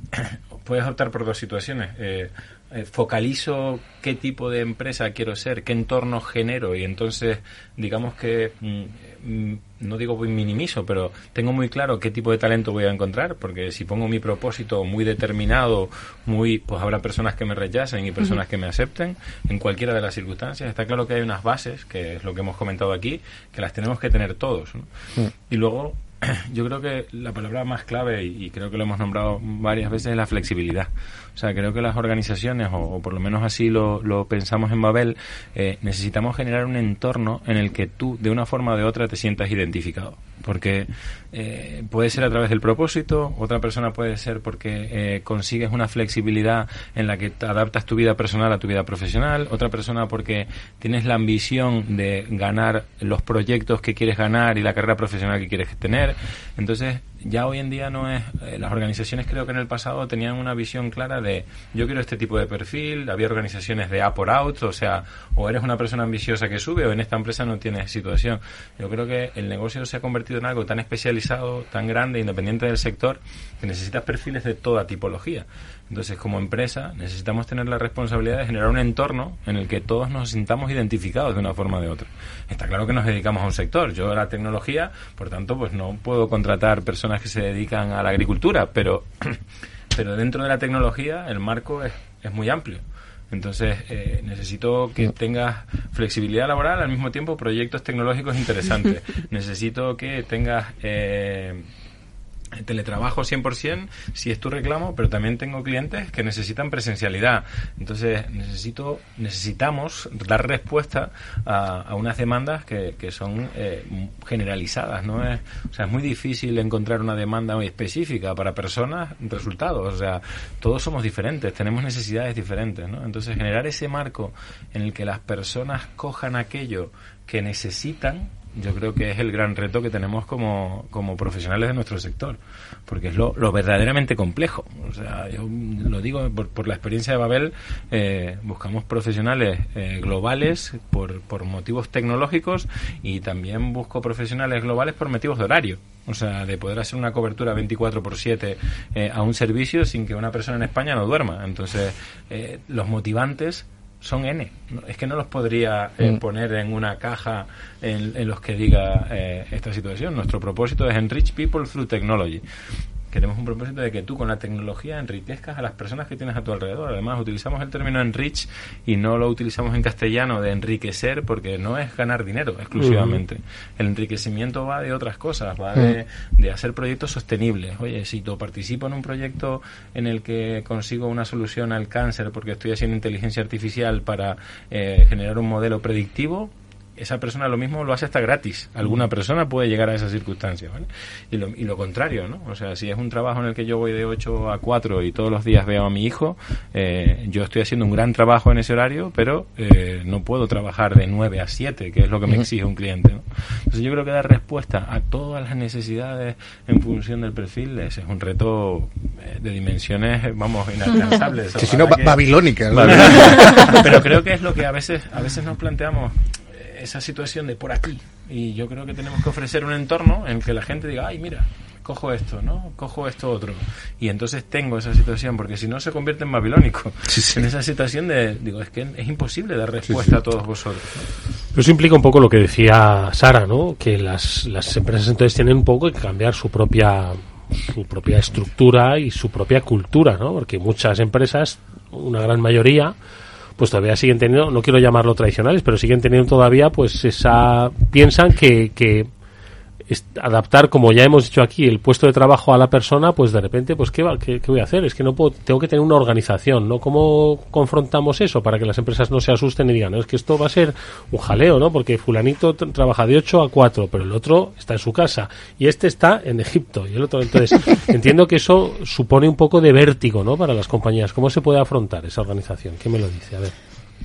puedes optar por dos situaciones. Eh, eh, focalizo qué tipo de empresa quiero ser, qué entorno genero, y entonces digamos que mm, no digo minimizo, pero tengo muy claro qué tipo de talento voy a encontrar, porque si pongo mi propósito muy determinado, muy pues habrá personas que me rechacen y personas uh-huh. que me acepten en cualquiera de las circunstancias. Está claro que hay unas bases, que es lo que hemos comentado aquí, que las tenemos que tener todos, ¿no? Uh-huh. Y luego yo creo que la palabra más clave, y creo que lo hemos nombrado varias veces, es la flexibilidad. O sea, creo que las organizaciones, o, o por lo menos así lo, lo pensamos en Babel, eh, necesitamos generar un entorno en el que tú, de una forma o de otra, te sientas identificado. Porque eh, puede ser a través del propósito, otra persona puede ser porque eh, consigues una flexibilidad en la que te adaptas tu vida personal a tu vida profesional, otra persona porque tienes la ambición de ganar los proyectos que quieres ganar y la carrera profesional que quieres tener. Entonces, ya hoy en día no es... Eh, las organizaciones, creo que en el pasado tenían una visión clara de yo quiero este tipo de perfil, había organizaciones de up or out, o sea, o eres una persona ambiciosa que sube o en esta empresa no tienes situación. Yo creo que el negocio se ha convertido en algo tan especializado, tan grande, independiente del sector, que necesitas perfiles de toda tipología. Entonces, como empresa, necesitamos tener la responsabilidad de generar un entorno en el que todos nos sintamos identificados de una forma o de otra. Está claro que nos dedicamos a un sector. Yo a la tecnología, por tanto, pues no puedo contratar personas que se dedican a la agricultura, pero, pero dentro de la tecnología el marco es, es muy amplio. Entonces, eh, necesito que tengas flexibilidad laboral, al mismo tiempo proyectos tecnológicos interesantes. Necesito que tengas... Eh, teletrabajo cien por ciento si es tu reclamo, pero también tengo clientes que necesitan presencialidad. Entonces necesito necesitamos dar respuesta a, a unas demandas que, que son eh, generalizadas, ¿no? Es, o sea, es muy difícil encontrar una demanda muy específica para personas, resultados. O sea, todos somos diferentes, tenemos necesidades diferentes, ¿no? Entonces generar ese marco en el que las personas cojan aquello que necesitan, yo creo que es el gran reto que tenemos como, como profesionales de nuestro sector, porque es lo, lo verdaderamente complejo. O sea, yo lo digo por, por la experiencia de Babel, eh, buscamos profesionales eh, globales por, por motivos tecnológicos, y también busco profesionales globales por motivos de horario. O sea, de poder hacer una cobertura veinticuatro por siete eh, a un servicio sin que una persona en España no duerma. Entonces, eh, los motivantes son N. Es que no los podría eh, mm. poner en una caja en, en los que diga eh, esta situación. Nuestro propósito es enrich people through technology. Queremos un propósito de que tú con la tecnología enriquezcas a las personas que tienes a tu alrededor. Además, utilizamos el término enrich y no lo utilizamos en castellano de enriquecer, porque no es ganar dinero exclusivamente. Uh-huh. El enriquecimiento va de otras cosas, va de, de hacer proyectos sostenibles. Oye, si yo participo en un proyecto en el que consigo una solución al cáncer porque estoy haciendo inteligencia artificial para eh, generar un modelo predictivo, esa persona lo mismo lo hace hasta gratis. Alguna persona puede llegar a esas circunstancias, ¿vale? Y lo, y lo contrario, ¿no? O sea, si es un trabajo en el que yo voy de ocho a cuatro y todos los días veo a mi hijo, eh, yo estoy haciendo un gran trabajo en ese horario, pero eh, no puedo trabajar de nueve a siete, que es lo que me exige un cliente, ¿no? Entonces yo creo que dar respuesta a todas las necesidades en función del perfil, ese es un reto eh, de dimensiones, vamos, inalcanzables. Que si no, que... babilónica, ¿no? Pero creo que es lo que a veces, a veces nos planteamos, esa situación de por aquí, y yo creo que tenemos que ofrecer un entorno en que la gente diga, ay, mira, cojo esto, ¿no? Cojo esto otro, y entonces tengo esa situación, porque si no se convierte en babilónico, sí, sí. En esa situación de, digo, es que es imposible dar respuesta sí, sí. a todos vosotros, ¿no? Pero eso implica un poco lo que decía Sara, ¿no? Que las, las empresas entonces tienen un poco que cambiar su propia su propia estructura y su propia cultura, ¿no? Porque muchas empresas, una gran mayoría, pues todavía siguen teniendo, no quiero llamarlo tradicionales, pero siguen teniendo todavía pues esa, piensan que, que adaptar, como ya hemos dicho aquí, el puesto de trabajo a la persona, pues de repente, pues ¿qué, va, qué, qué voy a hacer? Es que no puedo, tengo que tener una organización, ¿no? ¿Cómo confrontamos eso para que las empresas no se asusten y digan, no, es que esto va a ser un jaleo, ¿no? Porque fulanito t- trabaja de ocho a cuatro, pero el otro está en su casa y este está en Egipto y el otro, entonces entiendo que eso supone un poco de vértigo, ¿no? Para las compañías. ¿Cómo se puede afrontar esa organización? ¿Qué me lo dice? A ver.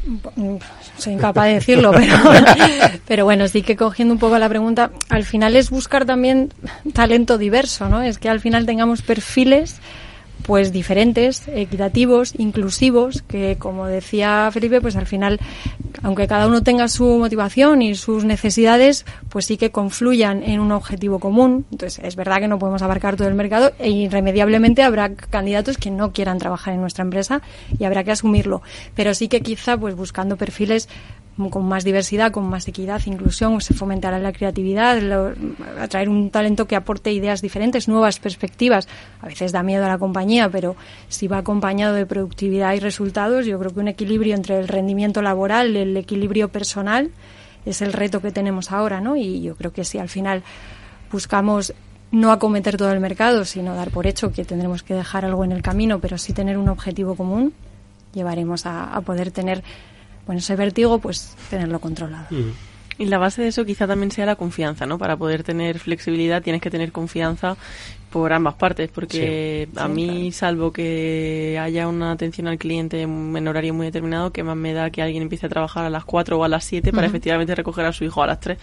Soy incapaz de decirlo, pero, pero bueno, sí que cogiendo un poco la pregunta, al final es buscar también talento diverso, ¿no? Es que al final tengamos perfiles pues diferentes, equitativos, inclusivos, que como decía Felipe, pues al final, aunque cada uno tenga su motivación y sus necesidades, pues sí que confluyan en un objetivo común. Entonces, es verdad que no podemos abarcar todo el mercado e irremediablemente habrá candidatos que no quieran trabajar en nuestra empresa y habrá que asumirlo. Pero sí que quizá, pues buscando perfiles con más diversidad, con más equidad, inclusión, se fomentará la creatividad, lo, atraer un talento que aporte ideas diferentes, nuevas perspectivas. A veces da miedo a la compañía, pero si va acompañado de productividad y resultados, yo creo que un equilibrio entre el rendimiento laboral, el equilibrio personal, es el reto que tenemos ahora, ¿no? Y yo creo que si al final buscamos no acometer todo el mercado, sino dar por hecho que tendremos que dejar algo en el camino, pero sí tener un objetivo común, llevaremos a, a poder tener, bueno, ese vértigo, pues tenerlo controlado. Mm. Y la base de eso quizá también sea la confianza, ¿no? Para poder tener flexibilidad tienes que tener confianza por ambas partes, porque sí, a sí, mí, claro. Salvo que haya una atención al cliente en horario muy determinado, que más me da que alguien empiece a trabajar a las cuatro o a las siete para uh-huh. efectivamente recoger a su hijo a las tres.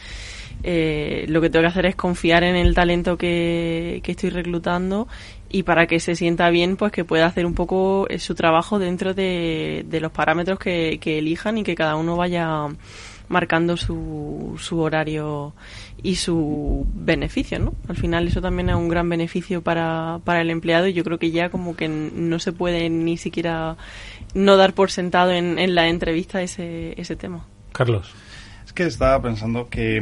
Eh, lo que tengo que hacer es confiar en el talento que, que estoy reclutando y para que se sienta bien, pues que pueda hacer un poco eh, su trabajo dentro de, de los parámetros que, que elijan y que cada uno vaya marcando su, su horario y su beneficio, ¿no? Al final eso también es un gran beneficio para, para el empleado y yo creo que ya como que no se puede ni siquiera no dar por sentado en, en la entrevista ese, ese tema. Carlos. Es que estaba pensando que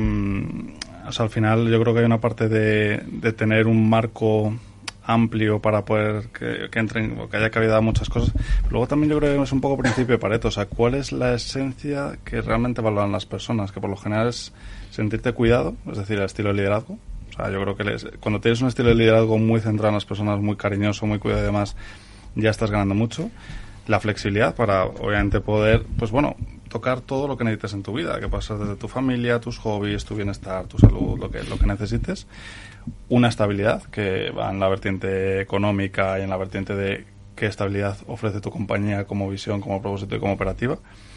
o sea, al final yo creo que hay una parte de, de tener un marco amplio para poder que, que entren o que haya cabida a muchas cosas. Luego también yo creo que es un poco principio de Pareto, o sea, ¿cuál es la esencia que realmente valoran las personas? Que por lo general es sentirte cuidado, es decir, el estilo de liderazgo. O sea, yo creo que les, cuando tienes un estilo de liderazgo muy centrado en las personas, muy cariñoso, muy cuidado y demás, ya estás ganando mucho. La flexibilidad para, obviamente, poder, pues bueno, tocar todo lo que necesites en tu vida, que puede ser desde tu familia, tus hobbies, tu bienestar, tu salud, lo que, lo que necesites. Una estabilidad que va en la vertiente económica y en la vertiente de qué estabilidad ofrece tu compañía como visión, como propósito y como operativa.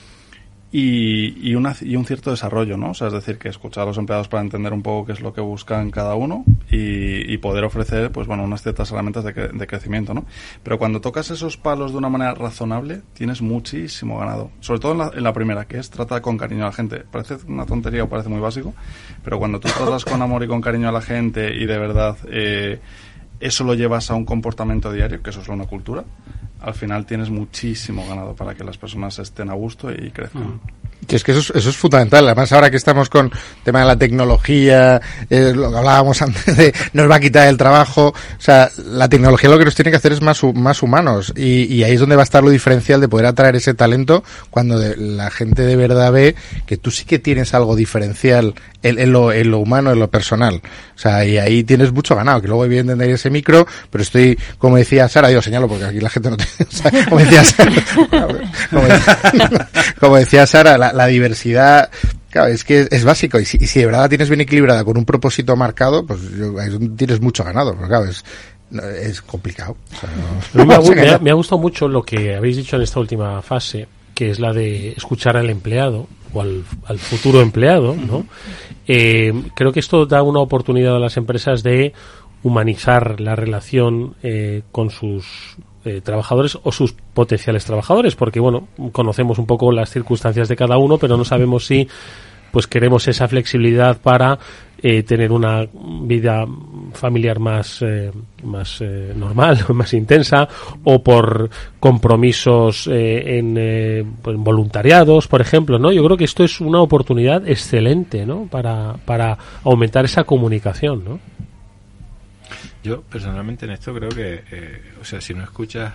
Y, y, una, y un cierto desarrollo, ¿no? O sea, es decir, que escuchar a los empleados para entender un poco qué es lo que buscan cada uno y, y poder ofrecer, pues bueno, unas ciertas herramientas de, cre- de crecimiento, ¿no? Pero cuando tocas esos palos de una manera razonable, tienes muchísimo ganado. Sobre todo en la, en la primera, que es tratar con cariño a la gente. Parece una tontería o parece muy básico, pero cuando tú tratas con amor y con cariño a la gente y de verdad eh, eso lo llevas a un comportamiento diario, que eso es una cultura, al final tienes muchísimo ganado para que las personas estén a gusto y crezcan. Mm. Que es que eso es, eso es fundamental. Además, ahora que estamos con el tema de la tecnología, eh, lo que hablábamos antes de nos va a quitar el trabajo. O sea, la tecnología lo que nos tiene que hacer es más, más humanos. Y, y ahí es donde va a estar lo diferencial de poder atraer ese talento cuando de, la gente de verdad ve que tú sí que tienes algo diferencial en, en, lo, en lo humano, en lo personal. O sea, y ahí tienes mucho ganado. Que luego evidentemente ese micro, pero estoy, como decía Sara, yo señalo porque aquí la gente no tiene, o sea, como decía Sara, como decía, como decía Sara, la, la diversidad, claro, es que es, es básico y si, y si de verdad la tienes bien equilibrada con un propósito marcado, pues yo, ahí tienes mucho ganado, pero claro, es, es complicado. O sea, no, me, ha, me, ha, me ha gustado mucho lo que habéis dicho en esta última fase, que es la de escuchar al empleado o al, al futuro empleado, ¿no? Eh, creo que esto da una oportunidad a las empresas de humanizar la relación eh, con sus Eh, trabajadores o sus potenciales trabajadores, porque bueno, conocemos un poco las circunstancias de cada uno, pero no sabemos si pues queremos esa flexibilidad para eh, tener una vida familiar más eh, más eh, normal, más intensa, o por compromisos eh, en, eh, en voluntariados, por ejemplo, ¿no? Yo creo que esto es una oportunidad excelente, ¿no? Para para aumentar esa comunicación, ¿no? Yo, personalmente, en esto creo que, eh, o sea, si no escuchas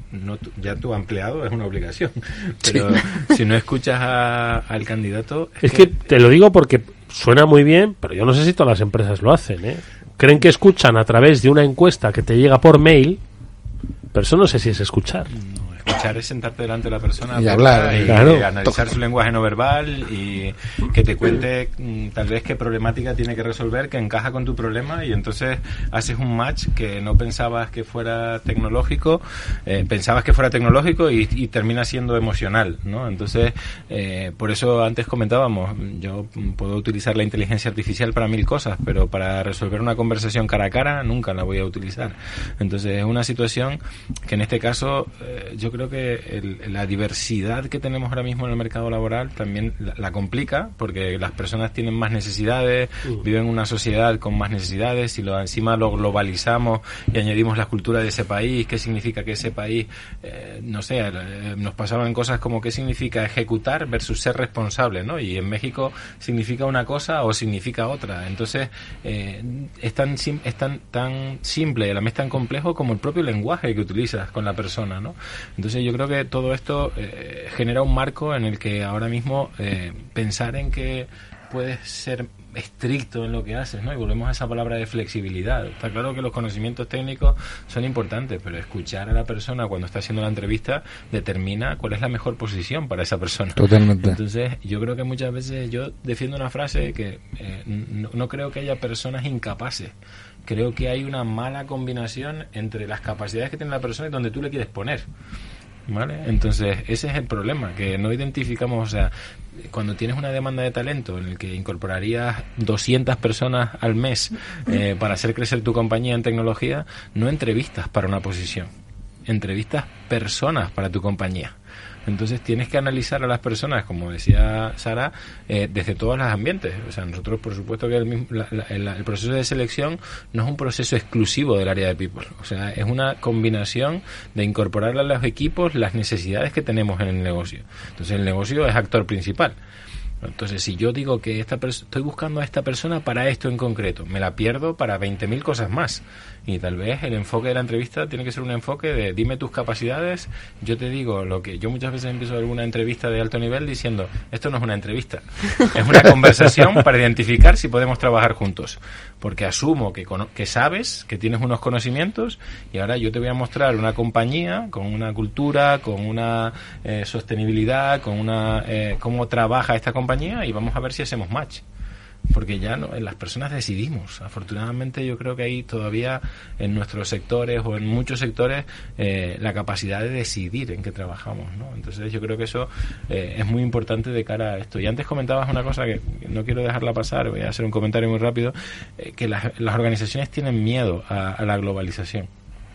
no tu, ya tu empleado es una obligación. Pero sí. si no escuchas a, al candidato... Es, es que... que te lo digo porque suena muy bien, pero yo no sé si todas las empresas lo hacen, ¿eh? Creen que escuchan a través de una encuesta que te llega por mail, pero eso no sé si es escuchar. No, escuchar es sentarte delante de la persona y hablar, y, claro. y analizar su lenguaje no verbal y que te cuente mm, tal vez qué problemática tiene que resolver que encaja con tu problema, y entonces haces un match que no pensabas que fuera tecnológico, eh, pensabas que fuera tecnológico y, y termina siendo emocional, ¿no? Entonces, eh, por eso antes comentábamos, yo puedo utilizar la inteligencia artificial para mil cosas, pero para resolver una conversación cara a cara nunca la voy a utilizar. Entonces es una situación que en este caso eh, yo creo que el, la diversidad que tenemos ahora mismo en el mercado laboral también la, la complica, porque las personas tienen más necesidades, uh. viven en una sociedad con más necesidades, y lo, encima lo globalizamos y añadimos la cultura de ese país, qué significa que ese país, eh, no sé, eh, nos pasaban cosas como qué significa ejecutar versus ser responsable, ¿no? Y en México significa una cosa o significa otra. Entonces eh, es tan es tan tan simple y a la vez tan complejo como el propio lenguaje que utilizas con la persona, ¿no? Entonces yo creo que todo esto eh, genera un marco en el que ahora mismo eh, pensar en que puedes ser estricto en lo que haces, ¿no? Y volvemos a esa palabra de flexibilidad. Está claro que los conocimientos técnicos son importantes, pero escuchar a la persona cuando está haciendo la entrevista determina cuál es la mejor posición para esa persona. Totalmente. Entonces yo creo que muchas veces yo defiendo una frase que eh, no, no creo que haya personas incapaces. Creo que hay una mala combinación entre las capacidades que tiene la persona y donde tú le quieres poner, ¿vale? Entonces ese es el problema, que no identificamos, o sea, cuando tienes una demanda de talento en el que incorporarías doscientas personas al mes eh, para hacer crecer tu compañía en tecnología, no entrevistas para una posición, entrevistas personas para tu compañía. Entonces tienes que analizar a las personas, como decía Sara, eh, desde todos los ambientes. O sea, nosotros, por supuesto, que el, mismo, la, la, el, el proceso de selección no es un proceso exclusivo del área de people. O sea, es una combinación de incorporar a los equipos las necesidades que tenemos en el negocio. Entonces el negocio es actor principal. Entonces, si yo digo que esta pers- estoy buscando a esta persona para esto en concreto, me la pierdo para veinte mil cosas más. Y tal vez el enfoque de la entrevista tiene que ser un enfoque de dime tus capacidades, yo te digo lo que... Yo muchas veces empiezo alguna entrevista de alto nivel diciendo, esto no es una entrevista, es una conversación para identificar si podemos trabajar juntos. Porque asumo que, cono- que sabes, que tienes unos conocimientos, y ahora yo te voy a mostrar una compañía con una cultura, con una eh, sostenibilidad, con una... Eh, cómo trabaja esta compañía, y vamos a ver si hacemos match. Porque ya no, las personas decidimos. Afortunadamente yo creo que hay todavía en nuestros sectores o en muchos sectores eh, la capacidad de decidir en qué trabajamos, ¿no? Entonces yo creo que eso eh, es muy importante de cara a esto. Y antes comentabas una cosa que no quiero dejarla pasar, voy a hacer un comentario muy rápido, eh, que las, las organizaciones tienen miedo a, a la globalización.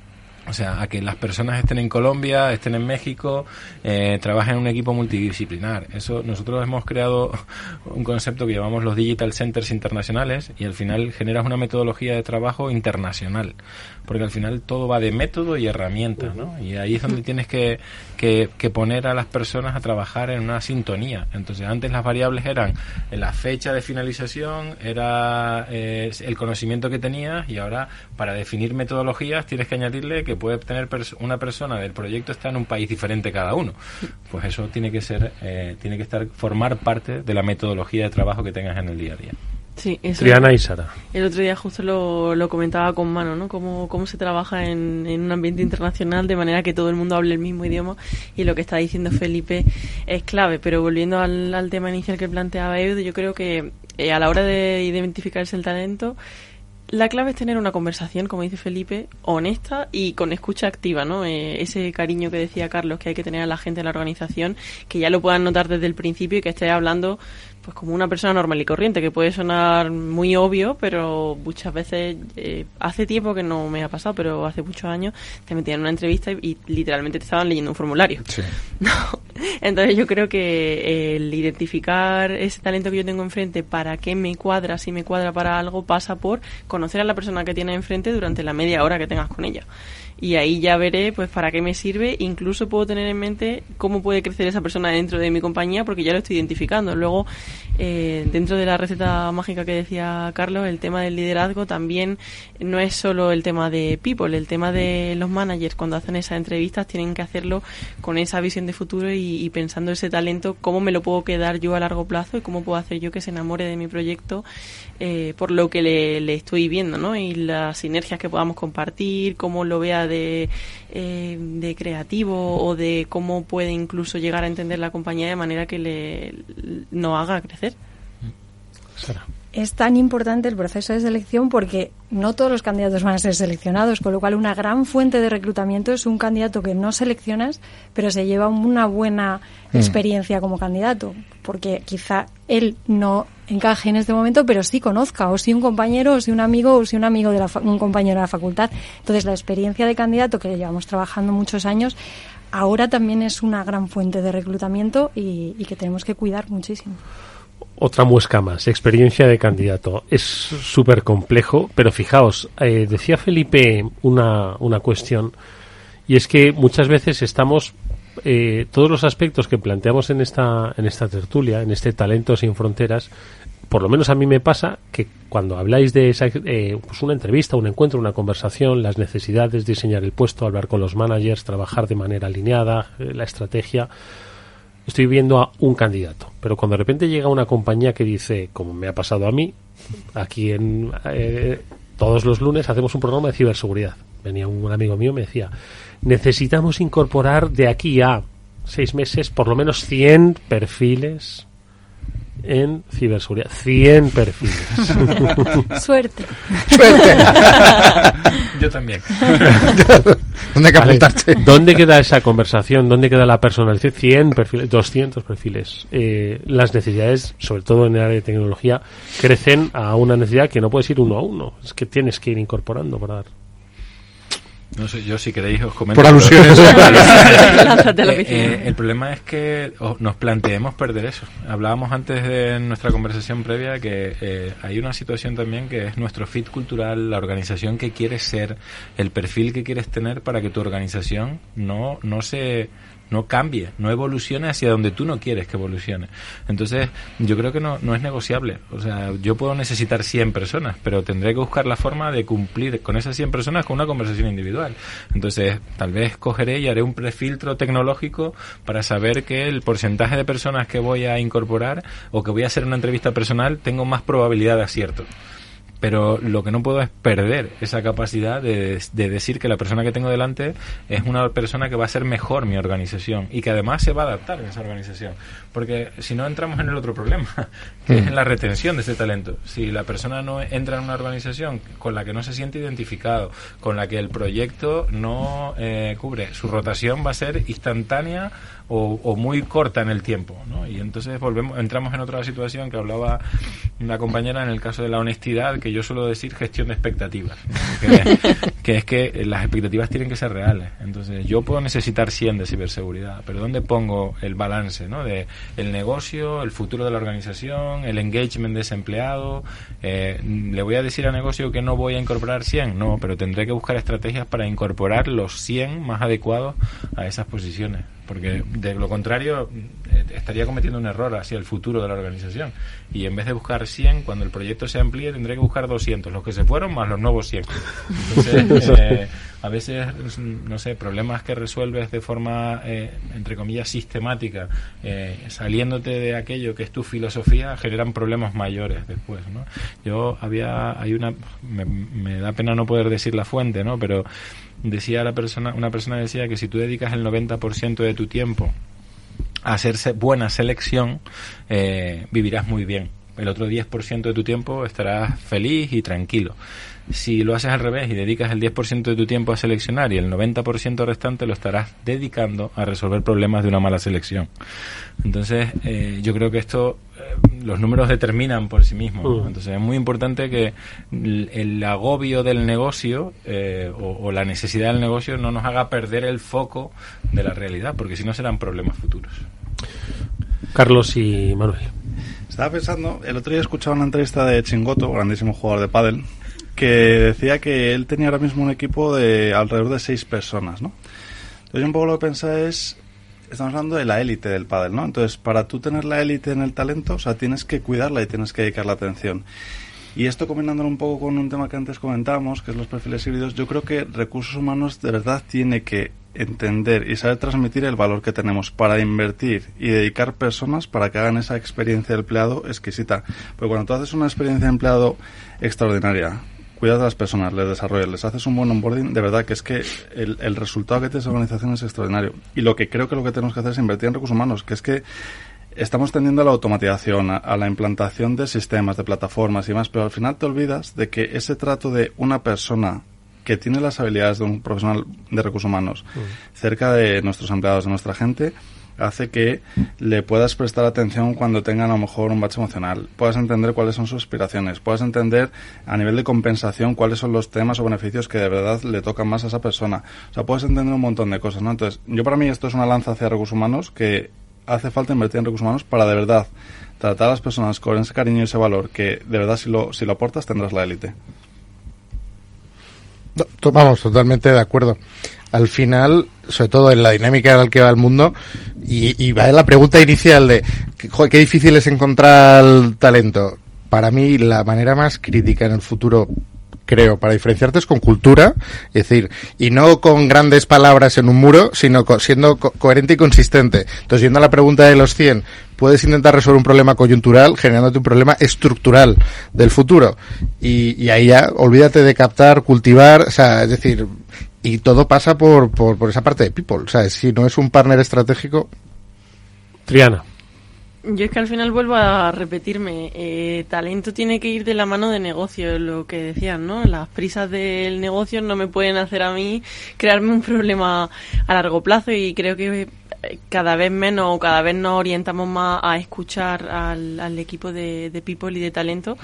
O sea, a que las personas estén en Colombia, estén en México, eh, trabajen en un equipo multidisciplinar. Eso, nosotros hemos creado un concepto que llamamos los Digital Centers internacionales, y al final generas una metodología de trabajo internacional. Porque al final todo va de método y herramienta, ¿no? Y ahí es donde tienes que, que, que poner a las personas a trabajar en una sintonía. Entonces, antes las variables eran la fecha de finalización, era eh, el conocimiento que tenías, y ahora para definir metodologías tienes que añadirle que puede tener pers- una persona del proyecto está en un país diferente cada uno. Pues eso tiene que ser, eh, tiene que estar, formar parte de la metodología de trabajo que tengas en el día a día. Sí, eso. Triana y Sara. El otro día justo lo, lo comentaba con Mano, ¿no? Cómo, cómo se trabaja en, en un ambiente internacional de manera que todo el mundo hable el mismo idioma, y lo que está diciendo Felipe es clave. Pero volviendo al, al tema inicial que planteaba Eud, yo creo que eh, a la hora de identificarse el talento, la clave es tener una conversación, como dice Felipe, honesta y con escucha activa, ¿no? Eh, ese cariño que decía Carlos que hay que tener a la gente en la organización, que ya lo puedan notar desde el principio y que esté hablando pues como una persona normal y corriente, que puede sonar muy obvio, pero muchas veces, eh, hace tiempo que no me ha pasado, pero hace muchos años te metían en una entrevista y, y literalmente te estaban leyendo un formulario. Sí. No. Entonces yo creo que el identificar ese talento que yo tengo enfrente, para qué me cuadra, si me cuadra para algo, pasa por conocer a la persona que tienes enfrente durante la media hora que tengas con ella. y ahí ya veré pues para qué me sirve. Incluso puedo tener en mente cómo puede crecer esa persona dentro de mi compañía, porque ya lo estoy identificando. Luego, eh, dentro de la receta mágica que decía Carlos, el tema del liderazgo también no es solo el tema de people, el tema de los managers cuando hacen esas entrevistas tienen que hacerlo con esa visión de futuro y, y pensando ese talento, cómo me lo puedo quedar yo a largo plazo y cómo puedo hacer yo que se enamore de mi proyecto eh, por lo que le, le estoy viendo, ¿no? Y las sinergias que podamos compartir, cómo lo vea de, eh, de creativo o de cómo puede incluso llegar a entender la compañía de manera que le nos haga crecer. Sara. Es tan importante el proceso de selección porque no todos los candidatos van a ser seleccionados, con lo cual una gran fuente de reclutamiento es un candidato que no seleccionas, pero se lleva una buena experiencia como candidato, porque quizá él no encaje en este momento, pero sí conozca, o si un compañero, o si un amigo, o si un amigo de la fa- un compañero de la facultad. Entonces, la experiencia de candidato, que llevamos trabajando muchos años, ahora también es una gran fuente de reclutamiento y, y que tenemos que cuidar muchísimo. Otra muesca más, experiencia de candidato. Es súper complejo, pero fijaos, eh, decía Felipe una, una cuestión, y es que muchas veces estamos, eh, todos los aspectos que planteamos en esta, en esta tertulia, en este Talentos sin Fronteras, por lo menos a mí me pasa que cuando habláis de esa, eh, pues una entrevista, un encuentro, una conversación, las necesidades, diseñar el puesto, hablar con los managers, trabajar de manera alineada, eh, la estrategia, estoy viendo a un candidato, pero cuando de repente llega una compañía que dice, como me ha pasado a mí, aquí en eh, todos los lunes hacemos un programa de ciberseguridad. Venía un amigo mío y me decía, necesitamos incorporar de aquí a seis meses por lo menos cien perfiles en ciberseguridad. cien perfiles. Suerte. Suerte. Yo también. ¿Dónde hay que apuntarse? Vale. ¿Dónde queda esa conversación? ¿Dónde queda la personalización? cien perfiles, doscientos perfiles. Eh, las necesidades, sobre todo en el área de tecnología, crecen a una necesidad que no puedes ir uno a uno. Es que tienes que ir incorporando para dar. No sé, yo si queréis os comento. Por alusiones. eh, eh, el problema es que oh, nos planteemos perder eso. Hablábamos antes de nuestra conversación previa que eh, hay una situación también que es nuestro fit cultural, la organización que quieres ser, el perfil que quieres tener para que tu organización no, no se... no cambie, no evolucione hacia donde tú no quieres que evolucione. Entonces, yo creo que no, no es negociable. O sea, yo puedo necesitar cien personas, pero tendré que buscar la forma de cumplir con esas cien personas con una conversación individual. Entonces, tal vez cogeré y haré un prefiltro tecnológico para saber que el porcentaje de personas que voy a incorporar o que voy a hacer una entrevista personal tengo más probabilidad de acierto. Pero lo que no puedo es perder esa capacidad de, de decir que la persona que tengo delante es una persona que va a ser mejor mi organización y que además se va a adaptar en esa organización. Porque si no entramos en el otro problema, que es en la retención de ese talento. Si la persona no entra en una organización con la que no se siente identificado, con la que el proyecto no eh, cubre, su rotación va a ser instantánea o, o muy corta en el tiempo, ¿no? Y entonces volvemos, entramos en otra situación que hablaba una compañera en el caso de la honestidad, que yo suelo decir gestión de expectativas, ¿no? que, que es que las expectativas tienen que ser reales. Entonces yo puedo necesitar cien de ciberseguridad, pero ¿dónde pongo el balance, ¿no? De el negocio, el futuro de la organización, el engagement de ese empleado? Eh, ¿Le voy a decir al negocio que no voy a incorporar cien? No, pero tendré que buscar estrategias para incorporar los cien más adecuados a esas posiciones, porque de lo contrario estaría cometiendo un error hacia el futuro de la organización, y en vez de buscar cien, cuando el proyecto se amplíe tendré que buscar doscientos, los que se fueron más los nuevos cien. Entonces eh, a veces, no sé, problemas que resuelves de forma eh, entre comillas sistemática, eh, saliéndote de aquello que es tu filosofía, generan problemas mayores después, ¿no? Yo había, hay una, me, me da pena no poder decir la fuente, ¿no? Pero decía la persona, una persona decía que si tú dedicas el noventa por ciento de tu tiempo a hacer buena selección, eh, vivirás muy bien. El otro diez por ciento de tu tiempo estarás feliz y tranquilo. Si lo haces al revés y dedicas el diez por ciento de tu tiempo a seleccionar y el noventa por ciento restante lo estarás dedicando a resolver problemas de una mala selección. Entonces, eh, yo creo que esto, eh, los números determinan por sí mismos, ¿no? Entonces, es muy importante que el, el agobio del negocio eh, o, o la necesidad del negocio no nos haga perder el foco de la realidad, porque si no serán problemas futuros. Carlos y Manuel. Estaba pensando, el otro día escuchaba una entrevista de Chingoto, grandísimo jugador de pádel, que decía que él tenía ahora mismo un equipo de alrededor de seis personas, ¿no? Entonces un poco lo que pensé es, estamos hablando de la élite del pádel, ¿no? Entonces, para tú tener la élite en el talento, o sea, tienes que cuidarla y tienes que dedicarle atención. Y esto combinándolo un poco con un tema que antes comentábamos, que es los perfiles híbridos, yo creo que recursos humanos de verdad tiene que entender y saber transmitir el valor que tenemos para invertir y dedicar personas para que hagan esa experiencia de empleado exquisita. Porque cuando tú haces una experiencia de empleado extraordinaria, cuidas de las personas, les desarrollas, les haces un buen onboarding, de verdad que es que el, el resultado que tiene esa organización es extraordinario. Y lo que creo que lo que tenemos que hacer es invertir en recursos humanos, que es que estamos tendiendo a la automatización, a, a la implantación de sistemas, de plataformas y más, pero al final te olvidas de que ese trato de una persona que tiene las habilidades de un profesional de recursos humanos mm. cerca de nuestros empleados, de nuestra gente, hace que le puedas prestar atención cuando tengan a lo mejor un bache emocional, puedas entender cuáles son sus aspiraciones, puedas entender a nivel de compensación cuáles son los temas o beneficios que de verdad le tocan más a esa persona. O sea, puedes entender un montón de cosas, ¿no? Entonces, yo para mí esto es una lanza hacia recursos humanos, que hace falta invertir en recursos humanos para de verdad tratar a las personas con ese cariño y ese valor que de verdad si lo, si lo aportas tendrás la élite. No, to- vamos, totalmente de acuerdo. Al final, sobre todo en la dinámica en la que va el mundo, y, y va en la pregunta inicial de, joder, qué difícil es encontrar talento. Para mí, la manera más crítica en el futuro, creo, para diferenciarte es con cultura, es decir, y no con grandes palabras en un muro, sino co- siendo co- coherente y consistente. Entonces, yendo a la pregunta de los cien, puedes intentar resolver un problema coyuntural generándote un problema estructural del futuro. Y, y ahí ya, olvídate de captar, cultivar, o sea, es decir, y todo pasa por, por, por esa parte de people. O sea, si no es un partner estratégico. Triana. Yo es que al final vuelvo a repetirme, eh, talento tiene que ir de la mano de negocio, lo que decían, ¿no? Las prisas del negocio no me pueden hacer a mí crearme un problema a largo plazo, y creo que cada vez menos o cada vez nos orientamos más a escuchar al, al equipo de, de people y de talento.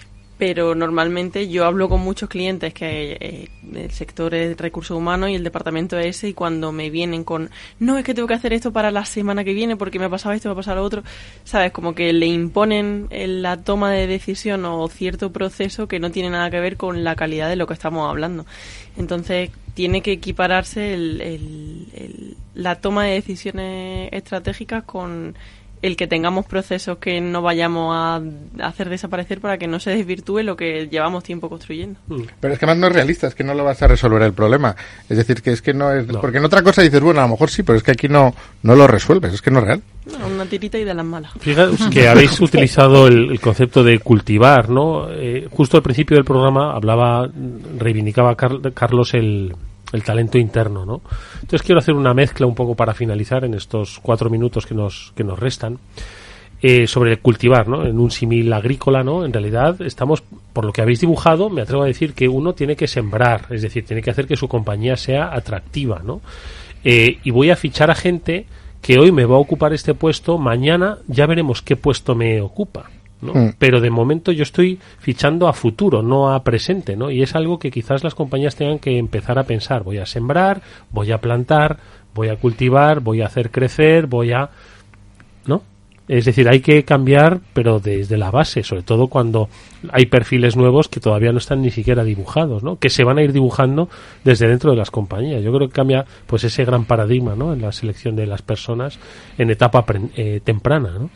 Pero normalmente yo hablo con muchos clientes que eh, el sector es recursos humanos y el departamento es ese, y cuando me vienen con, no, es que tengo que hacer esto para la semana que viene porque me ha pasado esto, me ha pasado lo otro, ¿sabes? Como que le imponen la toma de decisión o cierto proceso que no tiene nada que ver con la calidad de lo que estamos hablando. Entonces tiene que equipararse el, el, el, la toma de decisiones estratégicas con el que tengamos procesos que no vayamos a hacer desaparecer para que no se desvirtúe lo que llevamos tiempo construyendo. Pero es que además no es realista, es que no lo vas a resolver el problema. Es decir, que es que no es... No. Porque en otra cosa dices, bueno, a lo mejor sí, pero es que aquí no no lo resuelves, es que no es real. No, una tirita y de las malas. Fijaos que habéis utilizado el, el concepto de cultivar, ¿no? Eh, justo al principio del programa hablaba, reivindicaba Car- Carlos el... el talento interno, ¿no? Entonces quiero hacer una mezcla un poco para finalizar en estos cuatro minutos que nos que nos restan eh, sobre cultivar, ¿no? En un símil agrícola, ¿no? En realidad estamos, por lo que habéis dibujado, me atrevo a decir que uno tiene que sembrar, es decir, tiene que hacer que su compañía sea atractiva, ¿no? Eh, y voy a fichar a gente que hoy me va a ocupar este puesto, mañana ya veremos qué puesto me ocupa, ¿no? Mm. Pero de momento yo estoy fichando a futuro, no a presente, ¿no? Y es algo que quizás las compañías tengan que empezar a pensar. Voy a sembrar, voy a plantar, voy a cultivar, voy a hacer crecer, voy a... ¿no? Es decir, hay que cambiar, pero desde la base, sobre todo cuando hay perfiles nuevos que todavía no están ni siquiera dibujados, ¿no? Que se van a ir dibujando desde dentro de las compañías. Yo creo que cambia pues ese gran paradigma, ¿no? En la selección de las personas en etapa pre- eh, temprana, ¿no?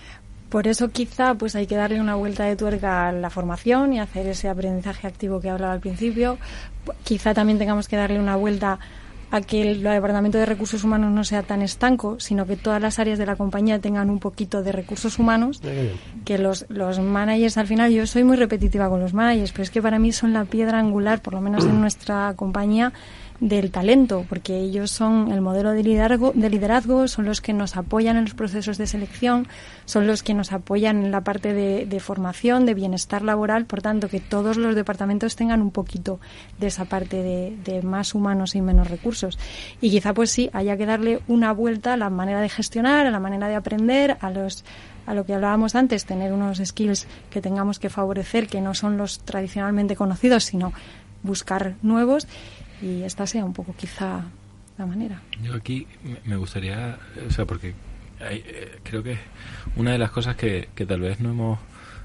Por eso quizá pues hay que darle una vuelta de tuerca a la formación y hacer ese aprendizaje activo que hablaba al principio. Quizá también tengamos que darle una vuelta a que el departamento de recursos humanos no sea tan estanco, sino que todas las áreas de la compañía tengan un poquito de recursos humanos, que los, los managers, al final, yo soy muy repetitiva con los managers, pero es que para mí son la piedra angular, por lo menos en nuestra compañía, del talento, porque ellos son el modelo de liderazgo, de liderazgo, son los que nos apoyan en los procesos de selección, son los que nos apoyan en la parte de, de formación, de bienestar laboral, por tanto que todos los departamentos tengan un poquito de esa parte de, de más humanos y menos recursos. Y quizá pues sí, haya que darle una vuelta a la manera de gestionar, a la manera de aprender, a los a lo que hablábamos antes, tener unos skills que tengamos que favorecer, que no son los tradicionalmente conocidos, sino buscar nuevos. Y esta sea un poco quizá la manera. Yo aquí me gustaría, o sea, porque hay, eh, creo que una de las cosas que, que tal vez no hemos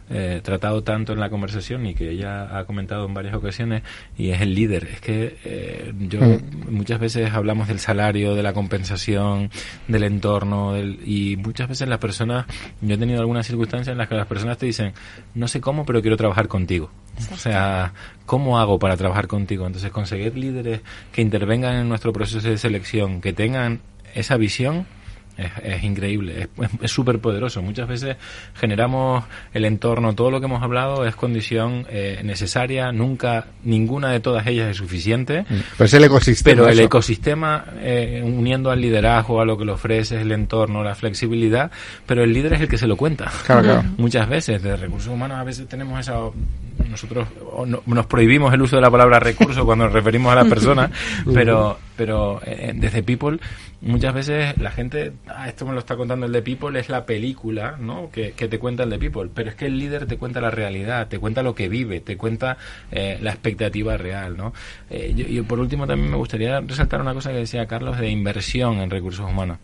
eh, tratado tanto en la conversación y que ella ha comentado en varias ocasiones, y es el líder. Es que eh, yo mm. muchas veces hablamos del salario, de la compensación, del entorno, del, y muchas veces las personas, yo he tenido algunas circunstancias en las que las personas te dicen, no sé cómo, pero quiero trabajar contigo. Exacto. O sea, ¿cómo hago para trabajar contigo? Entonces, conseguir líderes que intervengan en nuestro proceso de selección, que tengan esa visión, Es, es increíble, es súper poderoso. Muchas veces generamos el entorno, todo lo que hemos hablado es condición eh, necesaria, nunca, ninguna de todas ellas es suficiente. Pues el ecosistema. Pero el eso. ecosistema, eh, uniendo al liderazgo, a lo que le ofreces, el entorno, la flexibilidad, pero el líder es el que se lo cuenta. Claro, claro. Muchas veces, de recursos humanos, a veces tenemos esa... Nosotros no, nos prohibimos el uso de la palabra recurso cuando nos referimos a la persona, pero, pero eh, desde People, muchas veces la gente, ah, esto me lo está contando el de People, es la película, ¿no?, que, que te cuenta el de People, pero es que el líder te cuenta la realidad, te cuenta lo que vive, te cuenta eh, la expectativa real, ¿no? Eh, yo, yo por último también me gustaría resaltar una cosa que decía Carlos de inversión en recursos humanos.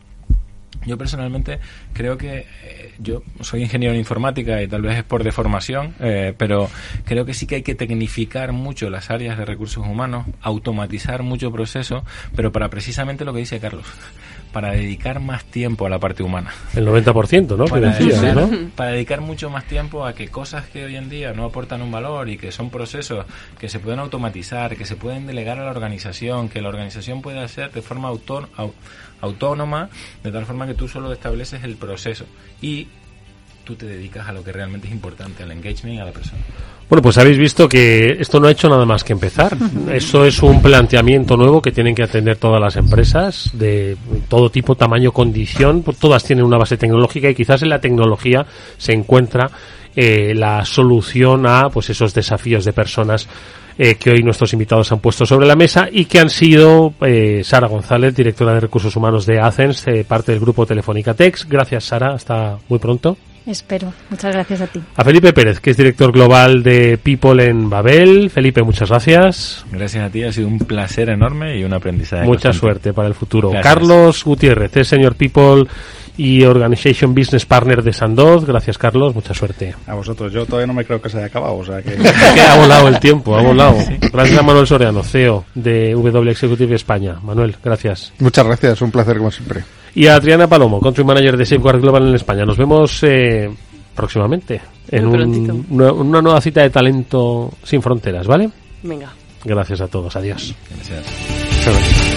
Yo personalmente creo que eh, yo soy ingeniero en informática y tal vez es por deformación, eh, pero creo que sí que hay que tecnificar mucho las áreas de recursos humanos, automatizar mucho proceso, pero para precisamente lo que dice Carlos, para dedicar más tiempo a la parte humana. El noventa por ciento, ¿no? Para, decías, dedicar, ¿no? para dedicar mucho más tiempo a que cosas que hoy en día no aportan un valor y que son procesos que se pueden automatizar, que se pueden delegar a la organización, que la organización puede hacer de forma autónoma, autónoma, de tal forma que tú solo estableces el proceso y tú te dedicas a lo que realmente es importante, al engagement y a la persona. Bueno, pues habéis visto que esto no ha hecho nada más que empezar. Eso es un planteamiento nuevo que tienen que atender todas las empresas de todo tipo, tamaño, condición. Todas tienen una base tecnológica y quizás en la tecnología se encuentra eh, la solución a pues esos desafíos de personas Eh, que hoy nuestros invitados han puesto sobre la mesa y que han sido eh, Sara González, directora de Recursos Humanos de Athens, eh, parte del grupo Telefónica Tex. Gracias, Sara. Hasta muy pronto. Espero. Muchas gracias a ti. A Felipe Pérez, que es director global de People en Babel. Felipe, muchas gracias. Gracias a ti. Ha sido un placer enorme y un aprendizaje. Mucha constante. suerte para el futuro. Gracias. Carlos Gutiérrez, es Senior People y Organization Business Partner de Sandoz. Gracias, Carlos. Mucha suerte. A vosotros. Yo todavía no me creo que se haya acabado. O sea que... Es que ha volado el tiempo, ha volado. Gracias a Manuel Soriano, C E O de W Executive España. Manuel, gracias. Muchas gracias. Un placer como siempre. Y a Adriana Palomo, Country Manager de Safeguard Global en España. Nos vemos eh, próximamente en un, una, una nueva cita de Talento Sin Fronteras, ¿vale? Venga. Gracias a todos. Adiós. Gracias. Muchas gracias.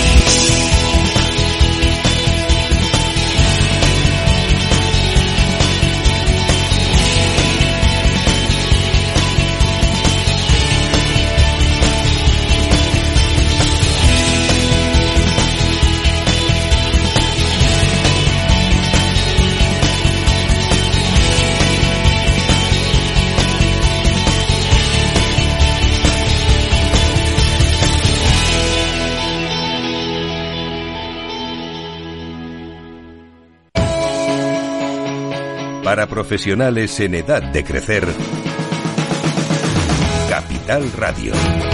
Para profesionales en edad de crecer, Capital Radio.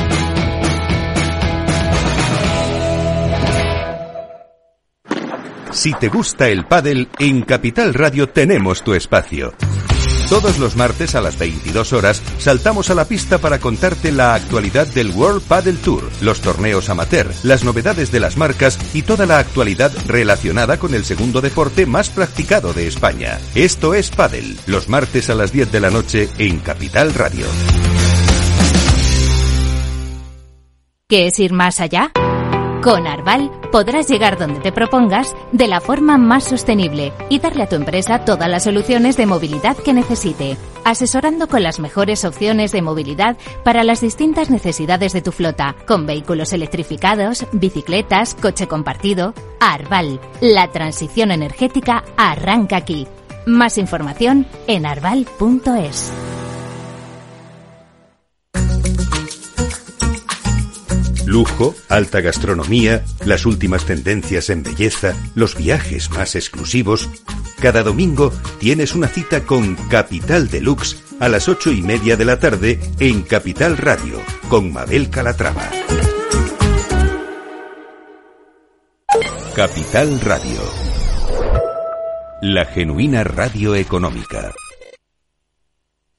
Si te gusta el pádel, en Capital Radio tenemos tu espacio. Todos los martes a las veintidós horas saltamos a la pista para contarte la actualidad del World Padel Tour, los torneos amateur, las novedades de las marcas y toda la actualidad relacionada con el segundo deporte más practicado de España. Esto es Padel, los martes a las diez de la noche en Capital Radio. ¿Qué es ir más allá? Con Arval podrás llegar donde te propongas de la forma más sostenible y darle a tu empresa todas las soluciones de movilidad que necesite, asesorando con las mejores opciones de movilidad para las distintas necesidades de tu flota, con vehículos electrificados, bicicletas, coche compartido. Arval, la transición energética arranca aquí. Más información en arval punto es. Lujo, alta gastronomía, las últimas tendencias en belleza, los viajes más exclusivos. Cada domingo tienes una cita con Capital Deluxe a las ocho y media de la tarde en Capital Radio, con Mabel Calatrava. Capital Radio. La genuina radio económica.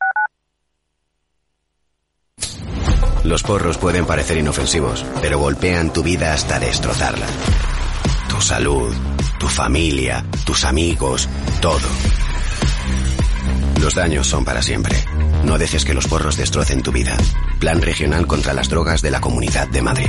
Los porros pueden parecer inofensivos, pero golpean tu vida hasta destrozarla. Tu salud, tu familia, tus amigos, todo. Los daños son para siempre. No dejes que los porros destrocen tu vida. Plan Regional contra las Drogas de la Comunidad de Madrid.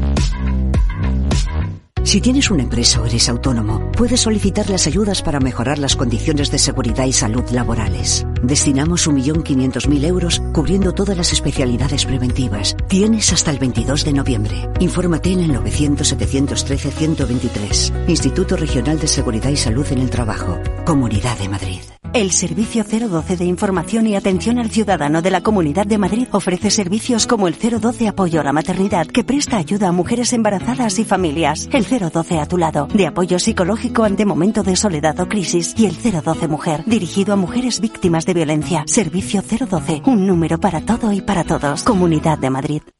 Si tienes una empresa o eres autónomo, puedes solicitar las ayudas para mejorar las condiciones de seguridad y salud laborales. Destinamos un millón quinientos mil euros cubriendo todas las especialidades preventivas. Tienes hasta el veintidós de noviembre. Infórmate en el novecientos, setecientos trece, ciento veintitrés. Instituto Regional de Seguridad y Salud en el Trabajo. Comunidad de Madrid. El Servicio cero doce de Información y Atención al Ciudadano de la Comunidad de Madrid ofrece servicios como el cero doce Apoyo a la Maternidad, que presta ayuda a mujeres embarazadas y familias, el cero doce A tu lado, de apoyo psicológico ante momento de soledad o crisis, y el cero doce Mujer, dirigido a mujeres víctimas de violencia. Servicio cero doce, un número para todo y para todos. Comunidad de Madrid.